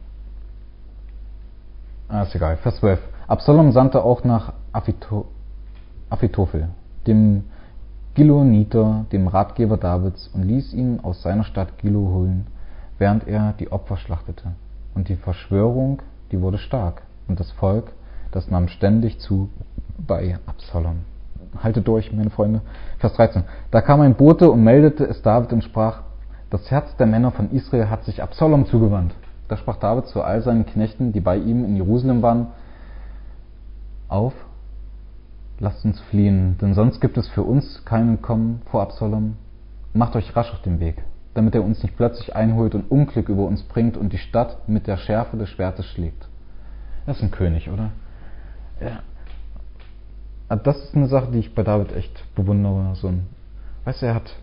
Ah, ist egal. Vers zwölf. Absalom sandte auch nach Aphito, Aphitophel, dem Giloniter, dem Ratgeber Davids, und ließ ihn aus seiner Stadt Gilo holen, während er die Opfer schlachtete. Und die Verschwörung, die wurde stark, und das Volk, das nahm ständig zu bei Absalom. Haltet durch, meine Freunde. Vers dreizehn. Da kam ein Bote und meldete es David und sprach: Das Herz der Männer von Israel hat sich Absalom zugewandt. Da sprach David zu all seinen Knechten, die bei ihm in Jerusalem waren: Auf, lasst uns fliehen, denn sonst gibt es für uns kein Entkommen vor Absalom. Macht euch rasch auf den Weg, damit er uns nicht plötzlich einholt und Unglück über uns bringt und die Stadt mit der Schärfe des Schwertes schlägt. Das ist ein König, oder? Ja. Das ist eine Sache, die ich bei David echt bewundere. So ein, weißt du, er hat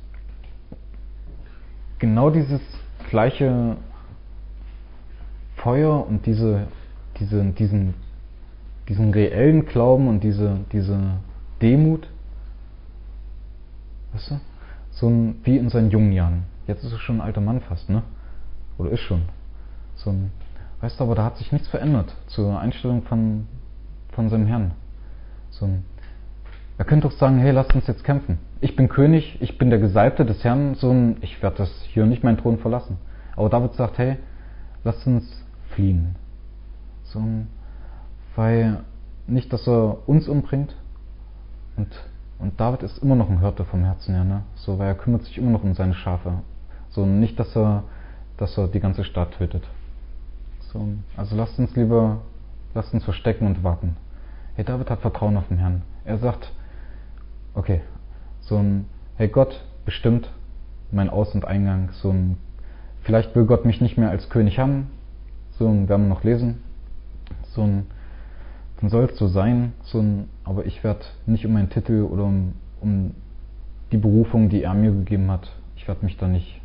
genau dieses gleiche Feuer und diese, diese, diesen, diesen reellen Glauben und diese, diese Demut, weißt du, so ein, wie in seinen jungen Jahren. Jetzt ist er schon ein alter Mann fast, ne? Oder ist schon. So ein, weißt du, aber da hat sich nichts verändert zur Einstellung von, von seinem Herrn. So ein, er könnte doch sagen: Hey, lasst uns jetzt kämpfen. Ich bin König, ich bin der Gesalbte des Herrn, so ein, ich werde das hier nicht meinen Thron verlassen. Aber David sagt: Hey, lasst uns fliehen. So ein, weil nicht, dass er uns umbringt. Und, und David ist immer noch ein Hirte vom Herzen her, ne? So, weil er kümmert sich immer noch um seine Schafe. So, nicht, dass er, dass er die ganze Stadt tötet. So, also lasst uns lieber, lasst uns verstecken und warten. Hey, David hat Vertrauen auf den Herrn. Er sagt: Okay, so ein, hey, Gott bestimmt mein Aus- und Eingang. So ein, vielleicht will Gott mich nicht mehr als König haben. So ein, werden wir noch lesen. So ein, dann soll es so sein. So ein, aber ich werde nicht um meinen Titel oder um, um die Berufung, die er mir gegeben hat, ich werde mich da nicht,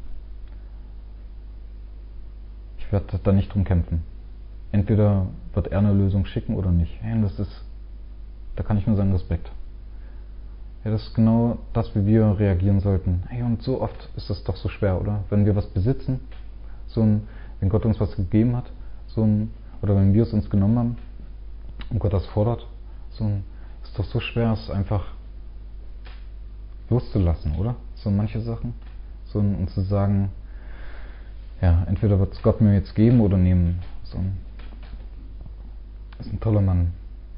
ich werde da nicht drum kämpfen. Entweder wird er eine Lösung schicken oder nicht. Hey, das ist, da kann ich nur sagen, Respekt. Ja, das ist genau das, wie wir reagieren sollten. Hey, und so oft ist das doch so schwer, oder? Wenn wir was besitzen, so ein, wenn Gott uns was gegeben hat, so ein, oder wenn wir es uns genommen haben und Gott das fordert, so ein, ist doch so schwer, es einfach loszulassen, oder? So manche Sachen. So ein, und zu sagen, ja, entweder wird es Gott mir jetzt geben oder nehmen. So ein, ist ein toller Mann.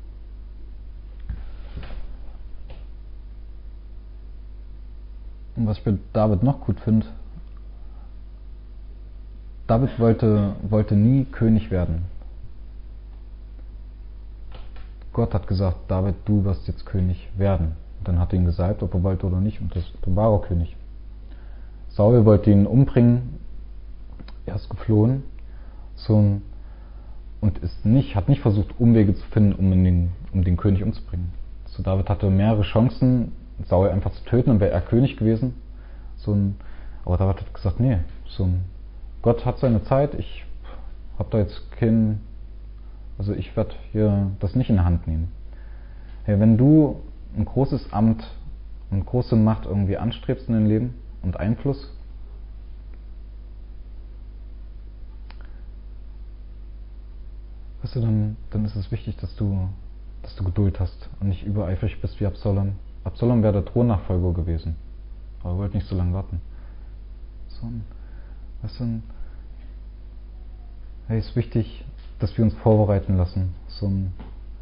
Und was ich bei David noch gut finde, David wollte, wollte nie König werden. Gott hat gesagt: David, du wirst jetzt König werden. Und dann hat er ihn gesalbt, ob er wollte oder nicht, und das, dann war er König. Saul wollte ihn umbringen, er ist geflohen, so ein, und ist nicht, hat nicht versucht, Umwege zu finden, um, in den, um den König umzubringen. So, David hatte mehrere Chancen, Saul einfach zu töten, dann wäre er König gewesen. So ein, aber David hat gesagt: Nee, so ein, Gott hat seine Zeit, ich habe da jetzt kein, also ich werde hier das nicht in der Hand nehmen. Hey, wenn du ein großes Amt und große Macht irgendwie anstrebst in deinem Leben und Einfluss, weißt du, dann, dann ist es wichtig, dass du, dass du Geduld hast und nicht übereifrig bist wie Absalom. Absalom wäre der Thronnachfolger gewesen, aber er wollte nicht so lange warten. So ein, weißt du, hey, ist wichtig, dass wir uns vorbereiten lassen. So ein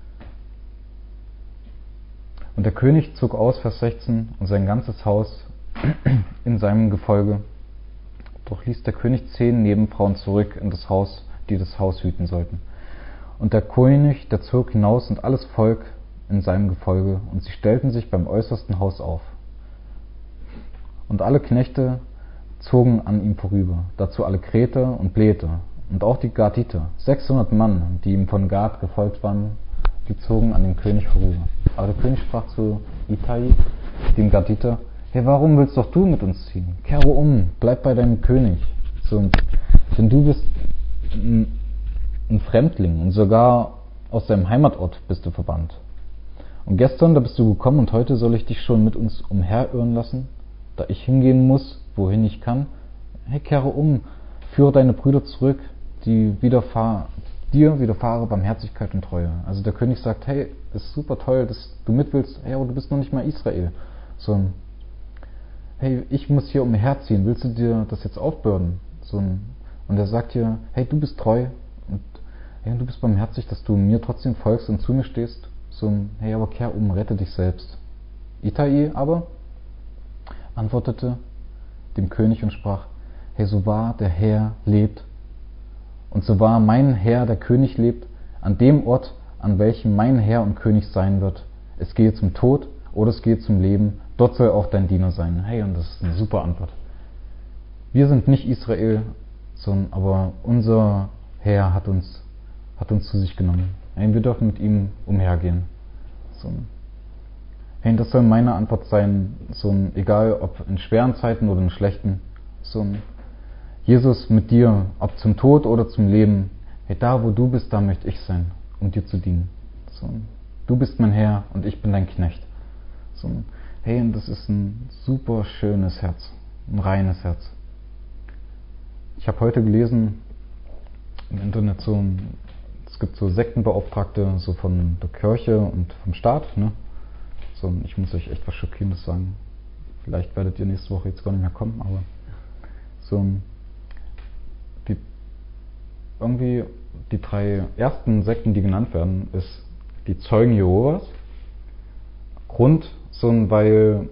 und der König zog aus, Vers sechzehn, und sein ganzes Haus in seinem Gefolge. Doch ließ der König zehn Nebenfrauen zurück in das Haus, die das Haus hüten sollten. Und der König, der zog hinaus und alles Volk in seinem Gefolge, und sie stellten sich beim äußersten Haus auf. Und alle Knechte zogen an ihm vorüber, dazu alle Kreter und Plether und auch die Gaditer, sechshundert Mann, die ihm von Gad gefolgt waren, die zogen an dem König vorüber. Aber der König sprach zu Ittai, dem Gaditer: Hey, warum willst doch du mit uns ziehen? Kehre um, bleib bei deinem König. So, denn du bist ein, ein Fremdling und sogar aus deinem Heimatort bist du verbannt. Und gestern, da bist du gekommen, und heute soll ich dich schon mit uns umherirren lassen, da ich hingehen muss, wohin ich kann. Hey, kehre um, führe deine Brüder zurück, die widerfahr, dir widerfahre Barmherzigkeit und Treue. Also der König sagt, hey, ist super toll, dass du mit willst, hey, aber du bist noch nicht mal Israel. So ein, hey, ich muss hier umherziehen, willst du dir das jetzt aufbürden? So ein, und er sagt dir, hey, du bist treu und hey, du bist barmherzig, dass du mir trotzdem folgst und zu mir stehst. So ein, hey, aber kehr um, rette dich selbst. Itai aber antwortete dem König und sprach, hey, so wahr der Herr lebt und so wahr mein Herr, der König, lebt, an dem Ort, an welchem mein Herr und König sein wird, es gehe zum Tod oder es gehe zum Leben, dort soll auch dein Diener sein. Hey, und das ist eine super Antwort. Wir sind nicht Israel, sondern aber unser Herr hat uns, hat uns zu sich genommen. Hey, wir dürfen mit ihm umhergehen. So. Hey, das soll meine Antwort sein, so ein, egal ob in schweren Zeiten oder in schlechten, so ein Jesus mit dir, ob zum Tod oder zum Leben, hey, da wo du bist, da möchte ich sein, um dir zu dienen. So ein, du bist mein Herr und ich bin dein Knecht. So ein, hey, und das ist ein super schönes Herz, ein reines Herz. Ich habe heute gelesen im Internet so, es gibt so Sektenbeauftragte so von der Kirche und vom Staat, ne? So, ich muss euch echt was Schockierendes sagen. Vielleicht werdet ihr nächste Woche jetzt gar nicht mehr kommen, aber so die, irgendwie die drei ersten Sekten, die genannt werden, ist die Zeugen Jehovas. Grund, so weil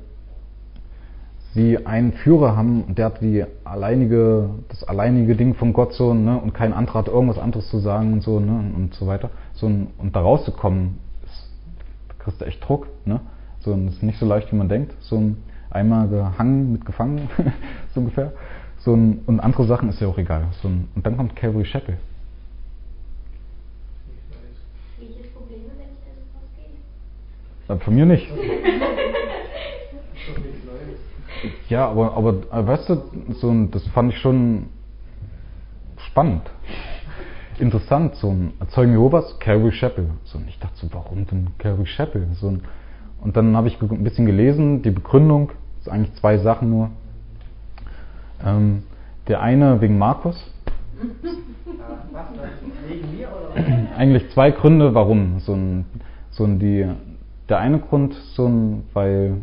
sie einen Führer haben, der hat die alleinige, das alleinige Ding von Gott so, ne, und kein anderer hat irgendwas anderes zu sagen und so, ne, und so weiter. So, und da rauszukommen, ist, da kriegst du echt Druck, ne. So, und ist nicht so leicht, wie man denkt. So ein einmal gehangen mit gefangen, so ungefähr. So ein, und andere Sachen ist ja auch egal. So ein, und dann kommt Calvary Chapel. Welches Problem, wenn ich das rausgehe? Von mir nicht. Ja, aber, aber weißt du, so ein, das fand ich schon spannend. Interessant, so ein Zeugen Jehovas, Calvary Chapel. So, und ich dachte so, warum denn Calvary Chapel? So ein, und dann habe ich ein bisschen gelesen, die Begründung, das ist eigentlich zwei Sachen nur. Ähm, der eine wegen Markus. Was? Wegen mir oder? Eigentlich zwei Gründe, warum. So ein, so ein die, der eine Grund, so ein, weil,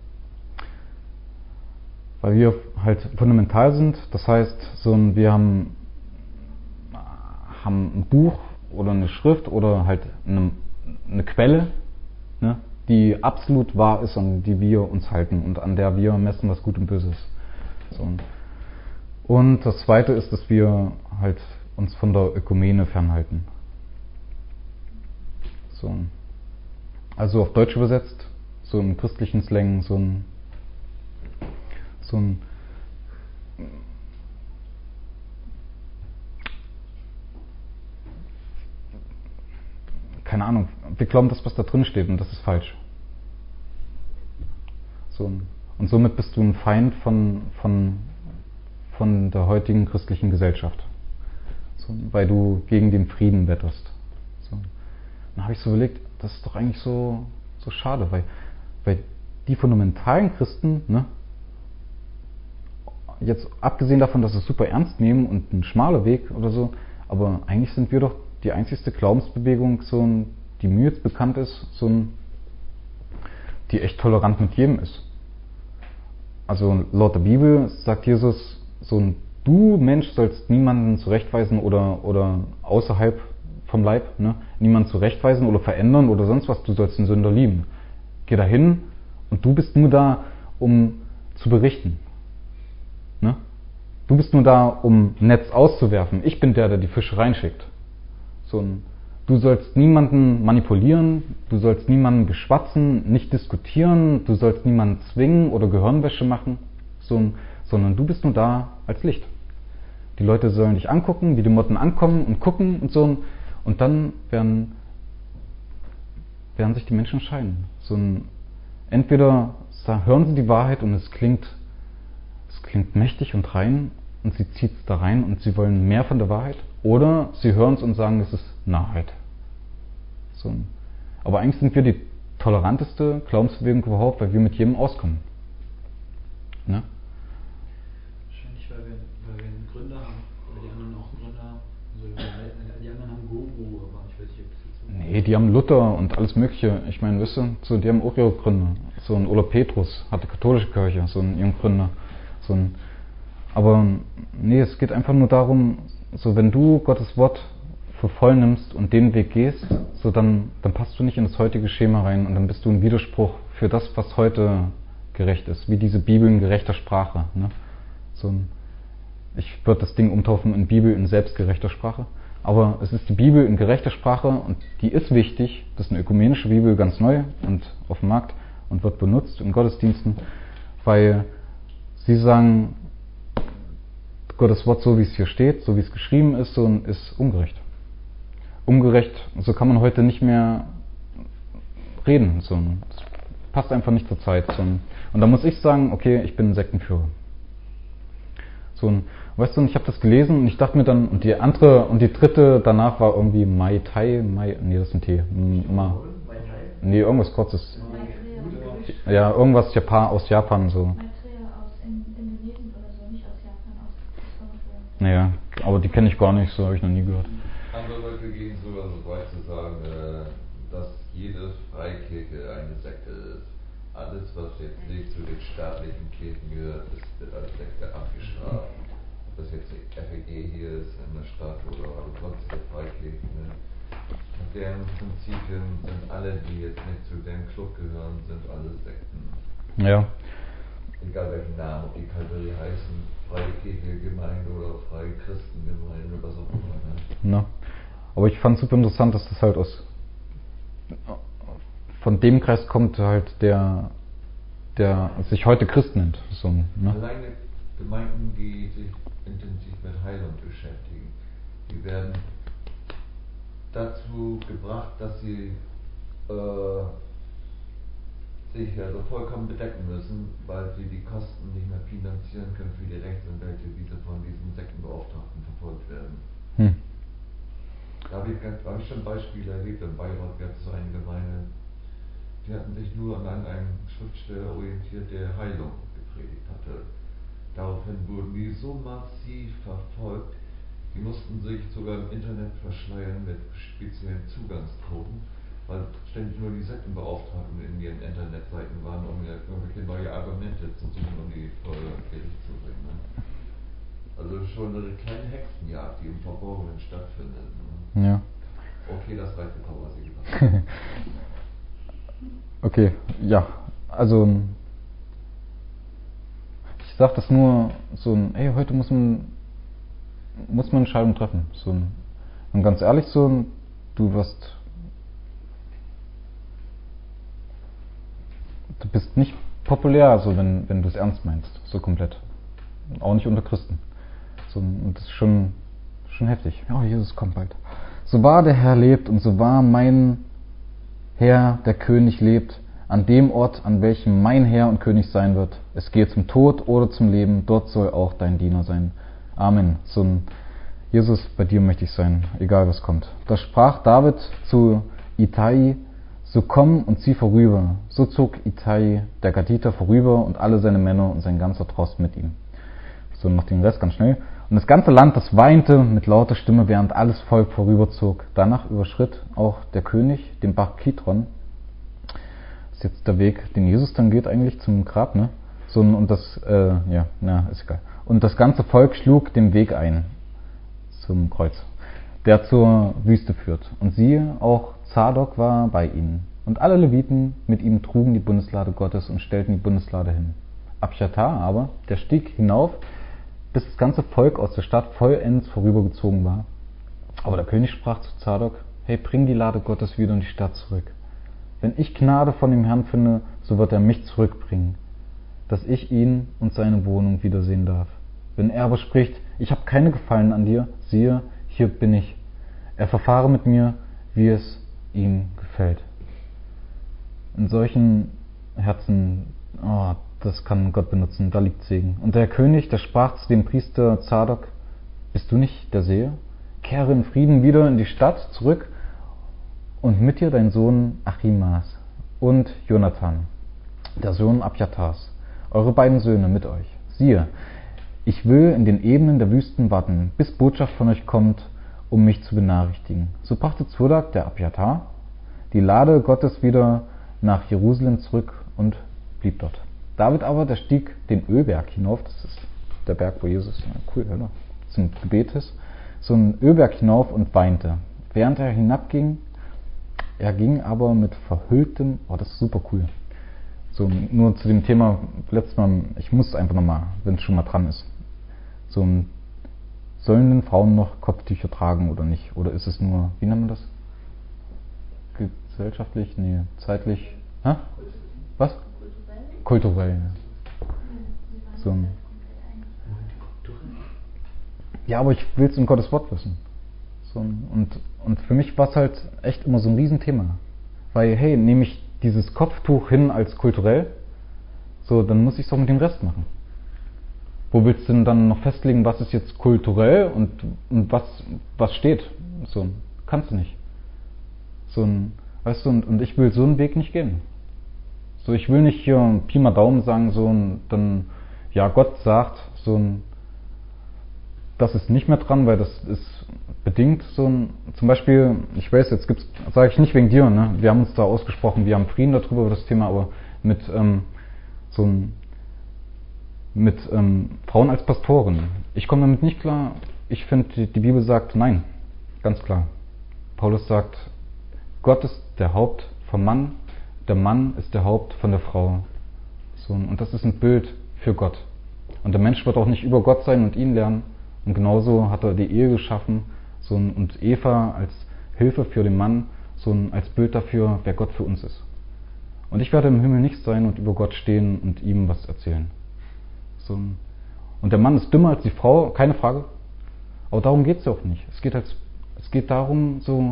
weil wir halt fundamental sind. Das heißt, so ein, wir haben, haben ein Buch oder eine Schrift oder halt eine, eine Quelle, ne, die absolut wahr ist, an die wir uns halten und an der wir messen, was gut und böse ist. So. Und das Zweite ist, dass wir halt uns von der Ökumene fernhalten. So. Also auf Deutsch übersetzt, so im christlichen Slang, so ein, so ein keine Ahnung, wir glauben das, was da drin steht, und das ist falsch. So. Und somit bist du ein Feind von, von, von der heutigen christlichen Gesellschaft. So, weil du gegen den Frieden wetterst. So. Dann habe ich so überlegt, das ist doch eigentlich so, so schade, weil, weil die fundamentalen Christen, ne, jetzt abgesehen davon, dass sie es super ernst nehmen und ein schmaler Weg oder so, aber eigentlich sind wir doch die einzigste Glaubensbewegung, so ein, die mir jetzt bekannt ist, so ein, die echt tolerant mit jedem ist. Also laut der Bibel sagt Jesus, so ein, du Mensch sollst niemanden zurechtweisen oder, oder außerhalb vom Leib, ne, niemanden zurechtweisen oder verändern oder sonst was, du sollst den Sünder lieben. Geh dahin und du bist nur da, um zu berichten. Ne? Du bist nur da, um Netz auszuwerfen. Ich bin der, der die Fische reinschickt. So ein, du sollst niemanden manipulieren, du sollst niemanden beschwatzen, nicht diskutieren, du sollst niemanden zwingen oder Gehirnwäsche machen, so ein, sondern du bist nur da als Licht. Die Leute sollen dich angucken, wie die Motten ankommen und gucken und so, und dann werden, werden sich die Menschen entscheiden. So ein, entweder hören sie die Wahrheit und es klingt, es klingt mächtig und rein und sie zieht es da rein und sie wollen mehr von der Wahrheit, oder sie hören es und sagen, es ist Narrheit. So. Aber eigentlich sind wir die toleranteste Glaubensbewegung überhaupt, weil wir mit jedem auskommen. Ne? Wahrscheinlich, weil wir, weil wir einen Gründer haben. Nee, die haben Luther und alles Mögliche. Ich meine, wisst ihr, so, die haben auch ihre Gründe. So ein Ole Petrus hat die katholische Kirche, so ein ihren Gründer. So ein, aber nee, es geht einfach nur darum, so wenn du Gottes Wort für voll nimmst und den Weg gehst, so dann, dann passt du nicht in das heutige Schema rein und dann bist du ein Widerspruch für das, was heute gerecht ist. Wie diese Bibel in gerechter Sprache. Ne? So ein, ich würde das Ding umtaufen in Bibel in selbstgerechter Sprache. Aber es ist die Bibel in gerechter Sprache und die ist wichtig. Das ist eine ökumenische Bibel, ganz neu und auf dem Markt und wird benutzt in Gottesdiensten, weil sie sagen, Gottes Wort, so wie es hier steht, so wie es geschrieben ist, so ist ungerecht. Ungerecht, so kann man heute nicht mehr reden. So, das passt einfach nicht zur Zeit. So, und da muss ich sagen, okay, ich bin ein Sektenführer. So ein, weißt du, und ich habe das gelesen und ich dachte mir dann, und die andere und die dritte danach war irgendwie Mai Tai, Mai, nee, das ist ein Tee. Ma, nee, irgendwas kurzes. Ja, irgendwas Japan, aus Japan so. Naja, aber die kenne ich gar nicht, so habe ich noch nie gehört. Andere Leute gehen sogar so weit zu sagen, dass jede Freikirche eine Sekte ist. Alles, was jetzt nicht zu den staatlichen Kirchen gehört, ist, wird als Sekte abgestraft. Ob das jetzt die F E G hier ist in der Stadt oder sonstige Freikirchen. Ne? Nach deren Prinzipien sind alle, die jetzt nicht zu dem Club gehören, sind alle Sekten. Ja. Egal welchen Namen, ob die Kalvary heißen, Freie Kirche Gemeinde oder Freie Christengemeinde oder was auch immer. Ne? Ja. Aber ich fand es super interessant, dass das halt aus von dem Kreis kommt halt der, der sich heute Christ nennt. So, ne? Alleine Gemeinden, die sich intensiv mit Heilung beschäftigen, die werden dazu gebracht, dass sie äh, sich also vollkommen bedecken müssen, weil sie die Kosten nicht mehr finanzieren können für die Rechtsanwälte, wie sie von diesen Sektenbeauftragten verfolgt werden. Hm. Da habe ich, hab ich schon Beispiele erlebt. In Bayreuth gab es so eine Gemeinde, die hatten sich nur an einen Schriftsteller orientiert, der Heilung gepredigt hatte. Daraufhin wurden die so massiv verfolgt, die mussten sich sogar im Internet verschleiern mit speziellen Zugangscoden, weil ständig nur die Sektenbeauftragten in ihren Internetseiten waren, um irgendwelche neue Argumente zu suchen, um die vor Gericht zu bringen. Ne? Also schon eine kleine Hexenjagd, die im Verborgenen stattfindet. Ne? Ja. Okay, das reicht jetzt auch, was ich gesagt habe. Okay, ja, also ich sage das nur so ein, ey, heute muss man muss man Entscheidungen treffen. So ein, und ganz ehrlich so, du wirst du bist nicht populär, so wenn, wenn du es ernst meinst, so komplett. Auch nicht unter Christen. So, und das ist schon, schon heftig. Ja, oh, Jesus kommt bald. So wahr der Herr lebt und so wahr mein Herr, der König, lebt, an dem Ort, an welchem mein Herr und König sein wird. Es gehe zum Tod oder zum Leben, dort soll auch dein Diener sein. Amen. So ein Jesus, bei dir möchte ich sein, egal was kommt. Da sprach David zu Ittai, so komm und zieh vorüber. So zog Ittai, der Gatiter, vorüber und alle seine Männer und sein ganzer Trost mit ihm. So noch den Rest ganz schnell. Und das ganze Land, das weinte mit lauter Stimme, während alles Volk vorüberzog. Danach überschritt auch der König den Bach Kidron. Das ist jetzt der Weg, den Jesus dann geht eigentlich zum Grab, ne? So, und das, äh, ja, na, ist egal. Und das ganze Volk schlug den Weg ein zum Kreuz, der zur Wüste führt. Und siehe, auch Zadok war bei ihnen. Und alle Leviten mit ihm trugen die Bundeslade Gottes und stellten die Bundeslade hin. Abjatar aber, der stieg hinauf, bis das ganze Volk aus der Stadt vollends vorübergezogen war. Aber der König sprach zu Zadok, hey, bring die Lade Gottes wieder in die Stadt zurück. Wenn ich Gnade von dem Herrn finde, so wird er mich zurückbringen, dass ich ihn und seine Wohnung wiedersehen darf. Wenn er aber spricht, ich habe keine Gefallen an dir, siehe, hier bin ich. Er verfahre mit mir, wie es ihm gefällt. In solchen Herzen, oh, das kann Gott benutzen, da liegt Segen. Und der König, der sprach zu dem Priester Zadok, bist du nicht der Seher? Kehre in Frieden wieder in die Stadt zurück und mit dir dein Sohn Achimaas und Jonathan, der Sohn Abjatars, eure beiden Söhne mit euch. Siehe, ich will in den Ebenen der Wüsten warten, bis Botschaft von euch kommt, um mich zu benachrichtigen. So brachte Zodak, der Abjatar, die Lade Gottes wieder nach Jerusalem zurück und blieb dort. David aber, der stieg den Ölberg hinauf, das ist der Berg, wo Jesus, ja, cool, oder? Zum Gebet ist, so einen Ölberg hinauf und weinte. Während er hinabging, er ging aber mit verhülltem, oh, das ist super cool. So, nur zu dem Thema, letztes Mal, ich muss einfach nochmal, wenn es schon mal dran ist. So, sollen denn Frauen noch Kopftücher tragen oder nicht? Oder ist es nur, wie nennt man das? Gesellschaftlich? Nee, zeitlich? Hä? Was? Kulturell. Ja. So. Ja, aber ich will es in Gottes Wort wissen. So, und, und für mich war es halt echt immer so ein Riesenthema. Weil, hey, nehme ich dieses Kopftuch hin als kulturell, so, dann muss ich es auch mit dem Rest machen. Wo willst du denn dann noch festlegen, was ist jetzt kulturell und, und was, was steht? So, kannst du nicht. So ein, weißt du, und, und ich will so einen Weg nicht gehen. So, ich will nicht hier Pi mal Daumen sagen, so ein, dann, ja, Gott sagt, so ein, das ist nicht mehr dran, weil das ist bedingt so ein, zum Beispiel, ich weiß, jetzt gibt's, sage ich nicht wegen dir, ne, wir haben uns da ausgesprochen, wir haben Frieden darüber, über das Thema, aber mit, ähm, so ein, mit ähm, Frauen als Pastoren. Ich komme damit nicht klar. Ich finde, die, die Bibel sagt nein, ganz klar. Paulus sagt, Gott ist der Haupt vom Mann, der Mann ist der Haupt von der Frau. So, und das ist ein Bild für Gott. Und der Mensch wird auch nicht über Gott sein und ihn lernen. Und genauso hat er die Ehe geschaffen, so, und Eva als Hilfe für den Mann, so als Bild dafür, wer Gott für uns ist. Und ich werde im Himmel nicht sein und über Gott stehen und ihm was erzählen. So. Und der Mann ist dümmer als die Frau, keine Frage. Aber darum geht es ja auch nicht. Es geht, halt, es geht darum, so,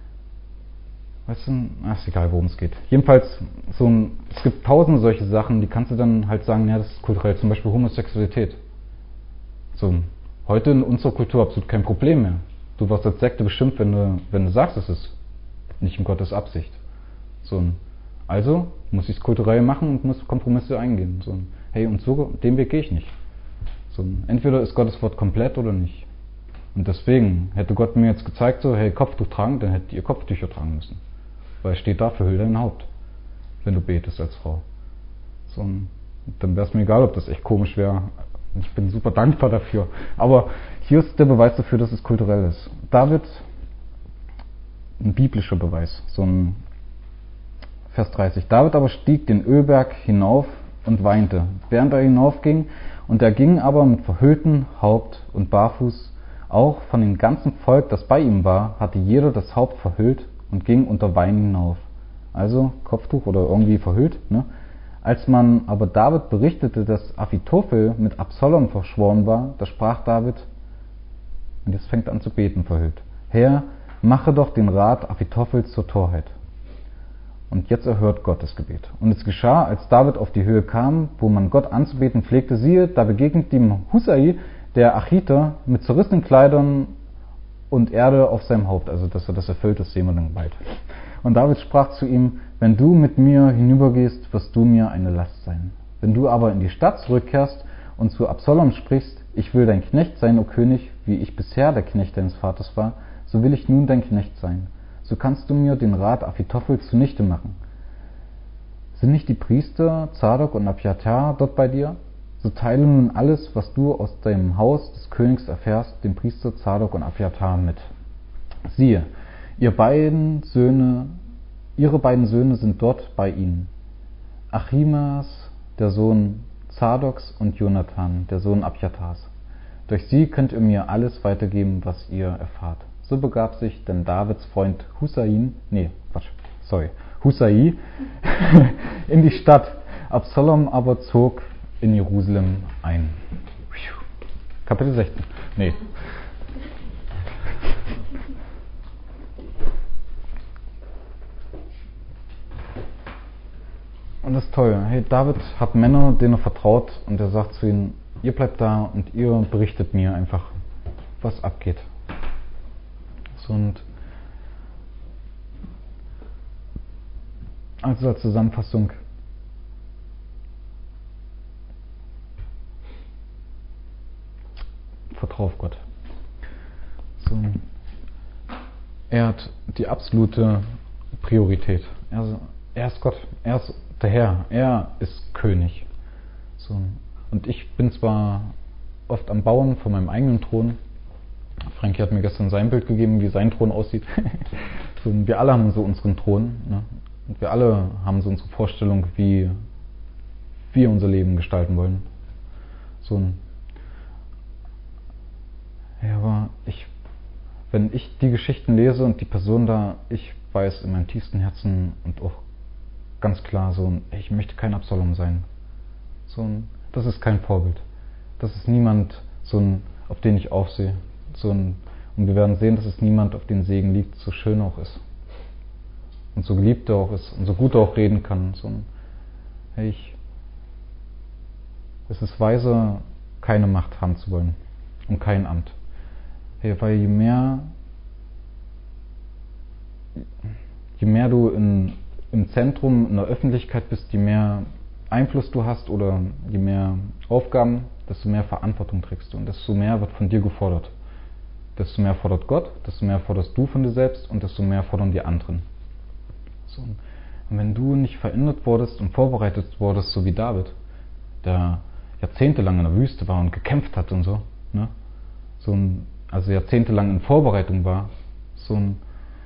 weißt du, ach, ist egal, worum es geht. Jedenfalls, so ein, es gibt tausende solche Sachen, die kannst du dann halt sagen, ja, das ist kulturell, zum Beispiel Homosexualität. So, heute in unserer Kultur absolut kein Problem mehr. Du wirst als Sekte bestimmt, wenn du, wenn du sagst, es ist nicht in Gottes Absicht. So, also muss ich es kulturell machen und muss Kompromisse eingehen. So, hey, und so, den Weg gehe ich nicht. So, entweder ist Gottes Wort komplett oder nicht. Und deswegen hätte Gott mir jetzt gezeigt, so, hey, Kopftuch tragen, dann hättet ihr Kopftücher tragen müssen. Weil es steht da, verhüll dein Haupt, wenn du betest als Frau. So, dann wäre es mir egal, ob das echt komisch wäre. Ich bin super dankbar dafür. Aber hier ist der Beweis dafür, dass es kulturell ist. David, ein biblischer Beweis, so ein Vers dreißig. David aber stieg den Ölberg hinauf und weinte, während er hinaufging, und er ging aber mit verhülltem Haupt und barfuß. Auch von dem ganzen Volk, das bei ihm war, hatte jeder das Haupt verhüllt und ging unter Wein hinauf. Also Kopftuch oder irgendwie verhüllt. Ne? Als man aber David berichtete, dass Ahitophel mit Absalom verschworen war, da sprach David, und jetzt fängt er an zu beten, verhüllt: Herr, mache doch den Rat Ahitophels zur Torheit. Und jetzt erhört Gott das Gebet. Und es geschah, als David auf die Höhe kam, wo man Gott anzubeten pflegte, siehe, da begegnet ihm Husai, der Achiter, mit zerrissenen Kleidern und Erde auf seinem Haupt. Also, dass er das erfüllt, das sehen wir dann bald. Und David sprach zu ihm: Wenn du mit mir hinübergehst, wirst du mir eine Last sein. Wenn du aber in die Stadt zurückkehrst und zu Absalom sprichst: Ich will dein Knecht sein, o König, wie ich bisher der Knecht deines Vaters war, so will ich nun dein Knecht sein. So kannst du mir den Rat Ahitophels zunichte machen. Sind nicht die Priester Zadok und Abiathar dort bei dir? So teile nun alles, was du aus dem Haus des Königs erfährst, dem Priester Zadok und Abiathar mit. Siehe, ihr beiden Söhne, ihre beiden Söhne sind dort bei ihnen. Achimaas, der Sohn Zadoks, und Jonathan, der Sohn Abiathars. Durch sie könnt ihr mir alles weitergeben, was ihr erfahrt. So begab sich denn Davids Freund Husain, nee, Quatsch, sorry, Husai in die Stadt. Absalom aber zog in Jerusalem ein. Kapitel sechzehn. Nee. Und das ist toll. Hey, David hat Männer, denen er vertraut, und er sagt zu ihnen: Ihr bleibt da und ihr berichtet mir einfach, was abgeht. Und also als Zusammenfassung: Vertrau auf Gott. So. Er hat die absolute Priorität. Er, er ist Gott, er ist der Herr, er ist König. So. Und ich bin zwar oft am Bauen von meinem eigenen Thron. Frankie hat mir gestern sein Bild gegeben, wie sein Thron aussieht. So, wir alle haben so unseren Thron. Ne? Und wir alle haben so unsere Vorstellung, wie wir unser Leben gestalten wollen. So. Ja, aber ich, wenn ich die Geschichten lese und die Person da, ich weiß in meinem tiefsten Herzen und auch ganz klar so, ich möchte kein Absalom sein. So ein, das ist kein Vorbild. Das ist niemand, so ein, auf den ich aufsehe. So ein, und wir werden sehen, dass es niemand, auf den Segen liegt, so schön auch ist. Und so geliebt er auch ist und so gut er auch reden kann. So ein, hey, ich, es ist weise, keine Macht haben zu wollen und kein Amt. Hey, weil je mehr, je mehr du in, im Zentrum, in der Öffentlichkeit bist, je mehr Einfluss du hast oder je mehr Aufgaben, desto mehr Verantwortung trägst du und desto mehr wird von dir gefordert. Desto mehr fordert Gott, desto mehr forderst du von dir selbst und desto mehr fordern die anderen. So. Und wenn du nicht verändert wurdest und vorbereitet wurdest, so wie David, der jahrzehntelang in der Wüste war und gekämpft hat und so, ne? So ein, also jahrzehntelang in Vorbereitung war, so ein,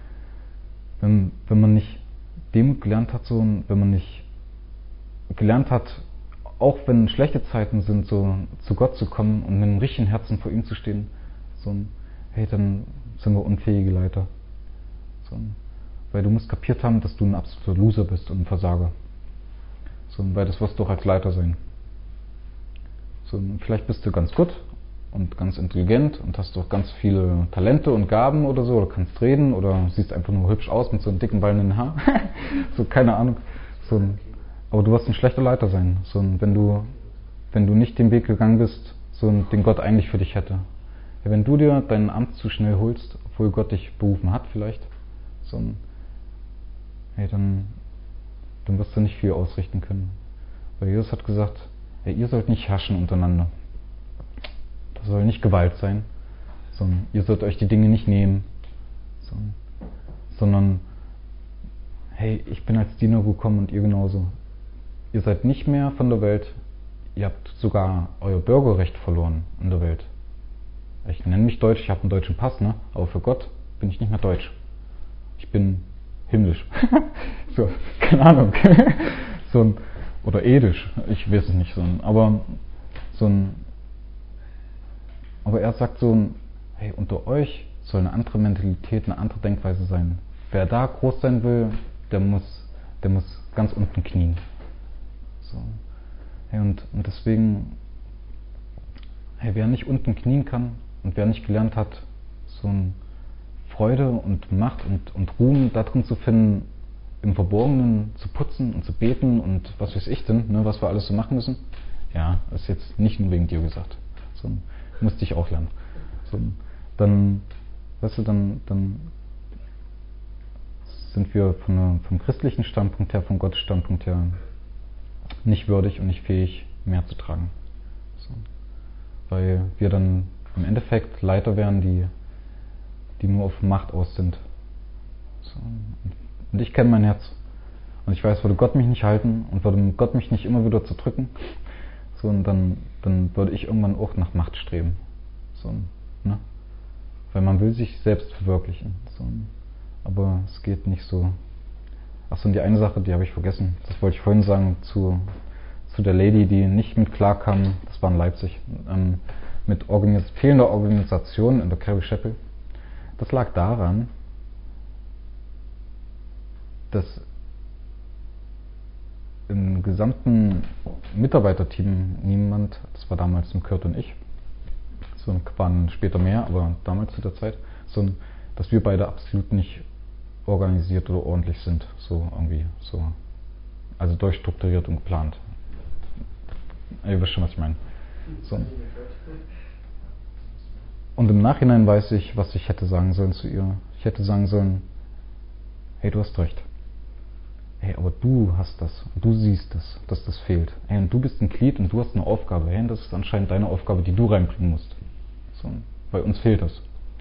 wenn, wenn man nicht Demut gelernt hat, so ein, wenn man nicht gelernt hat, auch wenn schlechte Zeiten sind, so zu Gott zu kommen und mit einem richtigen Herzen vor ihm zu stehen, so ein, hey, dann sind wir unfähige Leiter. So ein, weil du musst kapiert haben, dass du ein absoluter Loser bist und ein Versager. So ein, weil das wirst du auch als Leiter sein. So ein, vielleicht bist du ganz gut und ganz intelligent und hast auch ganz viele Talente und Gaben oder so, oder kannst reden oder siehst einfach nur hübsch aus mit so einem dicken wallenden Haar. So, keine Ahnung. So ein, aber du wirst ein schlechter Leiter sein, so ein, wenn du wenn du nicht den Weg gegangen bist, so ein, den Gott eigentlich für dich hätte. Ja, wenn du dir dein Amt zu schnell holst, obwohl Gott dich berufen hat vielleicht, so ein, hey, dann, dann wirst du nicht viel ausrichten können. Weil Jesus hat gesagt, hey, ihr sollt nicht herrschen untereinander. Das soll nicht Gewalt sein, sondern ihr sollt euch die Dinge nicht nehmen, sondern, sondern hey, ich bin als Diener gekommen und ihr genauso. Ihr seid nicht mehr von der Welt, ihr habt sogar euer Bürgerrecht verloren in der Welt. Ich nenne mich deutsch, ich habe einen deutschen Pass, ne? Aber für Gott bin ich nicht mehr deutsch. Ich bin himmlisch. So, keine Ahnung. So ein, oder edisch, ich weiß es nicht so ein, aber so ein, aber er sagt so ein, hey, unter euch soll eine andere Mentalität, eine andere Denkweise sein. Wer da groß sein will, der muss, der muss ganz unten knien. So. Hey, und, und deswegen, hey, wer nicht unten knien kann und wer nicht gelernt hat, so ein Freude und Macht und, und Ruhm darin zu finden, im Verborgenen zu putzen und zu beten und was weiß ich denn, ne, was wir alles so machen müssen, ja, ist jetzt nicht nur wegen dir gesagt, so, musste ich auch lernen. So, dann, weißt du, dann, dann sind wir von der, vom christlichen Standpunkt her, vom Gottes Standpunkt her nicht würdig und nicht fähig, mehr zu tragen. So. Weil wir dann im Endeffekt Leiter wären, die, die nur auf Macht aus sind. So. Und ich kenne mein Herz. Und ich weiß, würde Gott mich nicht halten und würde Gott mich nicht immer wieder zerdrücken, so, und dann, dann würde ich irgendwann auch nach Macht streben. So, ne? Weil man will sich selbst verwirklichen. So. Aber es geht nicht so. Achso, und die eine Sache, die habe ich vergessen. Das wollte ich vorhin sagen zu, zu der Lady, die nicht mit klarkam. Das war in Leipzig. Ähm, mit organis- fehlender Organisation in der Calvary Chapel. Das lag daran, dass im gesamten Mitarbeiterteam niemand, das war damals ein Kurt und ich, so waren später mehr, aber damals zu der Zeit, so, dass wir beide absolut nicht organisiert oder ordentlich sind, so irgendwie, so, also durchstrukturiert und geplant. Ihr wisst schon, was ich meine. So. Und im Nachhinein weiß ich, was ich hätte sagen sollen zu ihr. Ich hätte sagen sollen, hey, du hast recht. Hey, aber du hast das, du siehst das, dass das fehlt. Hey, und du bist ein Glied und du hast eine Aufgabe. Hey, und das ist anscheinend deine Aufgabe, die du reinbringen musst. So, bei uns fehlt das.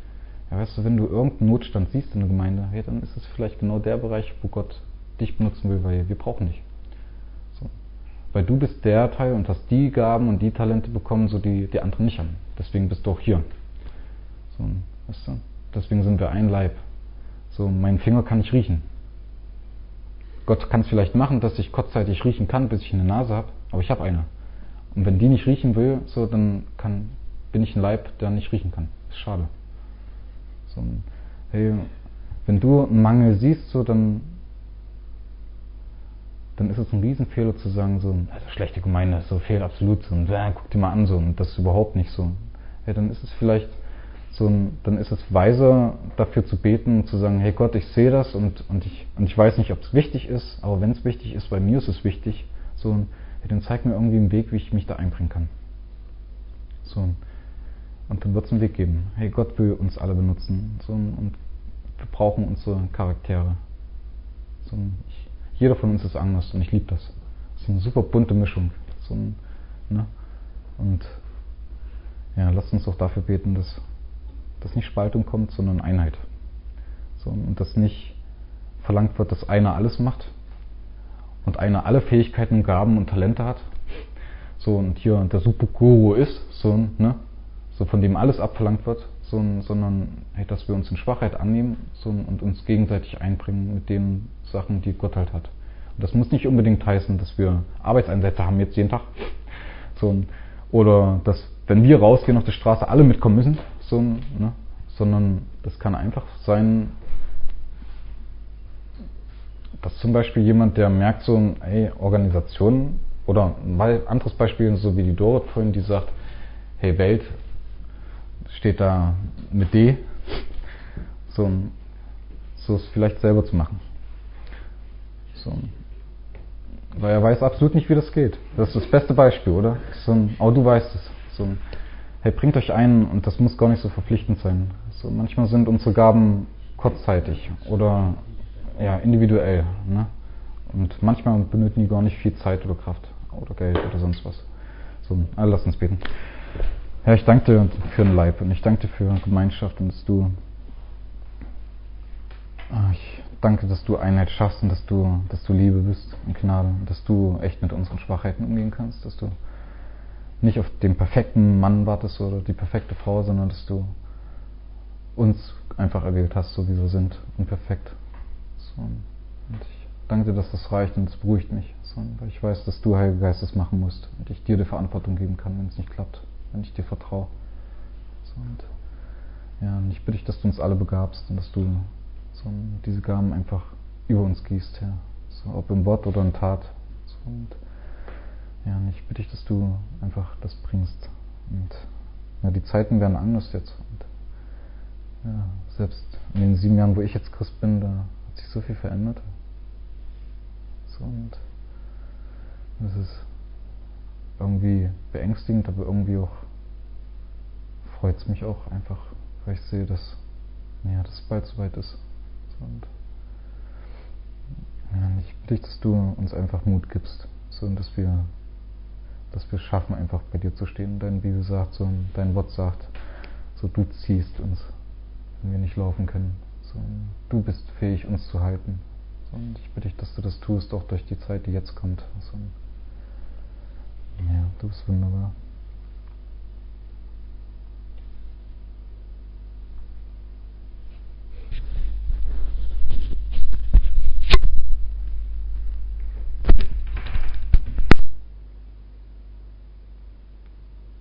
Ja, weißt du, wenn du irgendeinen Notstand siehst in der Gemeinde, hey, dann ist es vielleicht genau der Bereich, wo Gott dich benutzen will, weil wir brauchen dich. So. Weil du bist der Teil und hast die Gaben und die Talente bekommen, so die die anderen nicht haben. Deswegen bist du auch hier. So, weißt du? Deswegen sind wir ein Leib. So, mein Finger kann nicht riechen. Gott kann es vielleicht machen, dass ich kurzzeitig riechen kann, bis ich eine Nase habe, aber ich habe eine. Und wenn die nicht riechen will, so, dann kann, bin ich ein Leib, der nicht riechen kann. Ist schade. So, hey, wenn du einen Mangel siehst, so, dann, dann ist es ein Riesenfehler zu sagen, so, also schlechte Gemeinde, so fehlt absolut, so, und, äh, guck dir mal an, so, und das ist überhaupt nicht so. Hey, dann ist es vielleicht so, dann ist es weiser, dafür zu beten und zu sagen, hey Gott, ich sehe das und, und, ich, und ich weiß nicht, ob es wichtig ist, aber wenn es wichtig ist, bei mir ist es wichtig, so, hey, dann zeig mir irgendwie einen Weg, wie ich mich da einbringen kann. So, und dann wird es einen Weg geben. Hey, Gott will uns alle benutzen, so, und wir brauchen unsere Charaktere. So, ich, jeder von uns ist anders und ich liebe das. Das ist eine super bunte Mischung. So, ne? Und ja, lasst uns doch dafür beten, dass dass nicht Spaltung kommt, sondern Einheit. So, und dass nicht verlangt wird, dass einer alles macht und einer alle Fähigkeiten und Gaben und Talente hat. So, und hier der Superguru ist, so, ne, so von dem alles abverlangt wird, so, sondern hey, dass wir uns in Schwachheit annehmen, so, und uns gegenseitig einbringen mit den Sachen, die Gott halt hat. Und das muss nicht unbedingt heißen, dass wir Arbeitseinsätze haben jetzt jeden Tag. So, oder dass, wenn wir rausgehen auf die Straße, alle mitkommen müssen. So, ne? Sondern das kann einfach sein, dass zum Beispiel jemand, der merkt so, hey, Organisationen, oder ein anderes Beispiel, so wie die Dorot vorhin, die sagt, hey, Welt steht da mit D, so, so es vielleicht selber zu machen. So, weil er weiß absolut nicht, wie das geht. Das ist das beste Beispiel, oder? So, aber du weißt es. So, hey, bringt euch ein, und das muss gar nicht so verpflichtend sein. So, manchmal sind unsere Gaben kurzzeitig oder ja, individuell. Ne? Und manchmal benötigen die gar nicht viel Zeit oder Kraft oder Geld oder sonst was. So, also lasst uns beten. Herr, ich danke dir für den Leib und ich danke dir für Gemeinschaft und dass du ich danke, dass du Einheit schaffst und dass du, dass du Liebe bist und Gnade und dass du echt mit unseren Schwachheiten umgehen kannst, dass du nicht auf den perfekten Mann wartest oder die perfekte Frau, sondern dass du uns einfach erwählt hast, so wie wir sind, unperfekt. So, und ich danke dir, dass das reicht und es beruhigt mich, so, weil ich weiß, dass du, Heiliger Geist, das machen musst und ich dir die Verantwortung geben kann, wenn es nicht klappt, wenn ich dir vertraue. So, und ja, und ich bitte dich, dass du uns alle begabst und dass du so diese Gaben einfach über uns gießt, Herr. So, ob im Wort oder in Tat. So, und ja, und ich bitte dich, dass du einfach das bringst. Und ja, die Zeiten werden anders jetzt. Und ja, selbst in den sieben Jahren, wo ich jetzt Christ bin, da hat sich so viel verändert. So, und das ist irgendwie beängstigend, aber irgendwie auch freut es mich auch einfach, weil ich sehe, dass ja, dass es bald soweit ist. So, und ja, und ich bitte dich, dass du uns einfach Mut gibst, so, und dass wir dass wir schaffen, einfach bei dir zu stehen. Deine Bibel sagt, so, dein Wort sagt, so, du ziehst uns, wenn wir nicht laufen können. So, du bist fähig, uns zu halten. So, und ich bitte dich, dass du das tust, auch durch die Zeit, die jetzt kommt. So, ja, du bist wunderbar.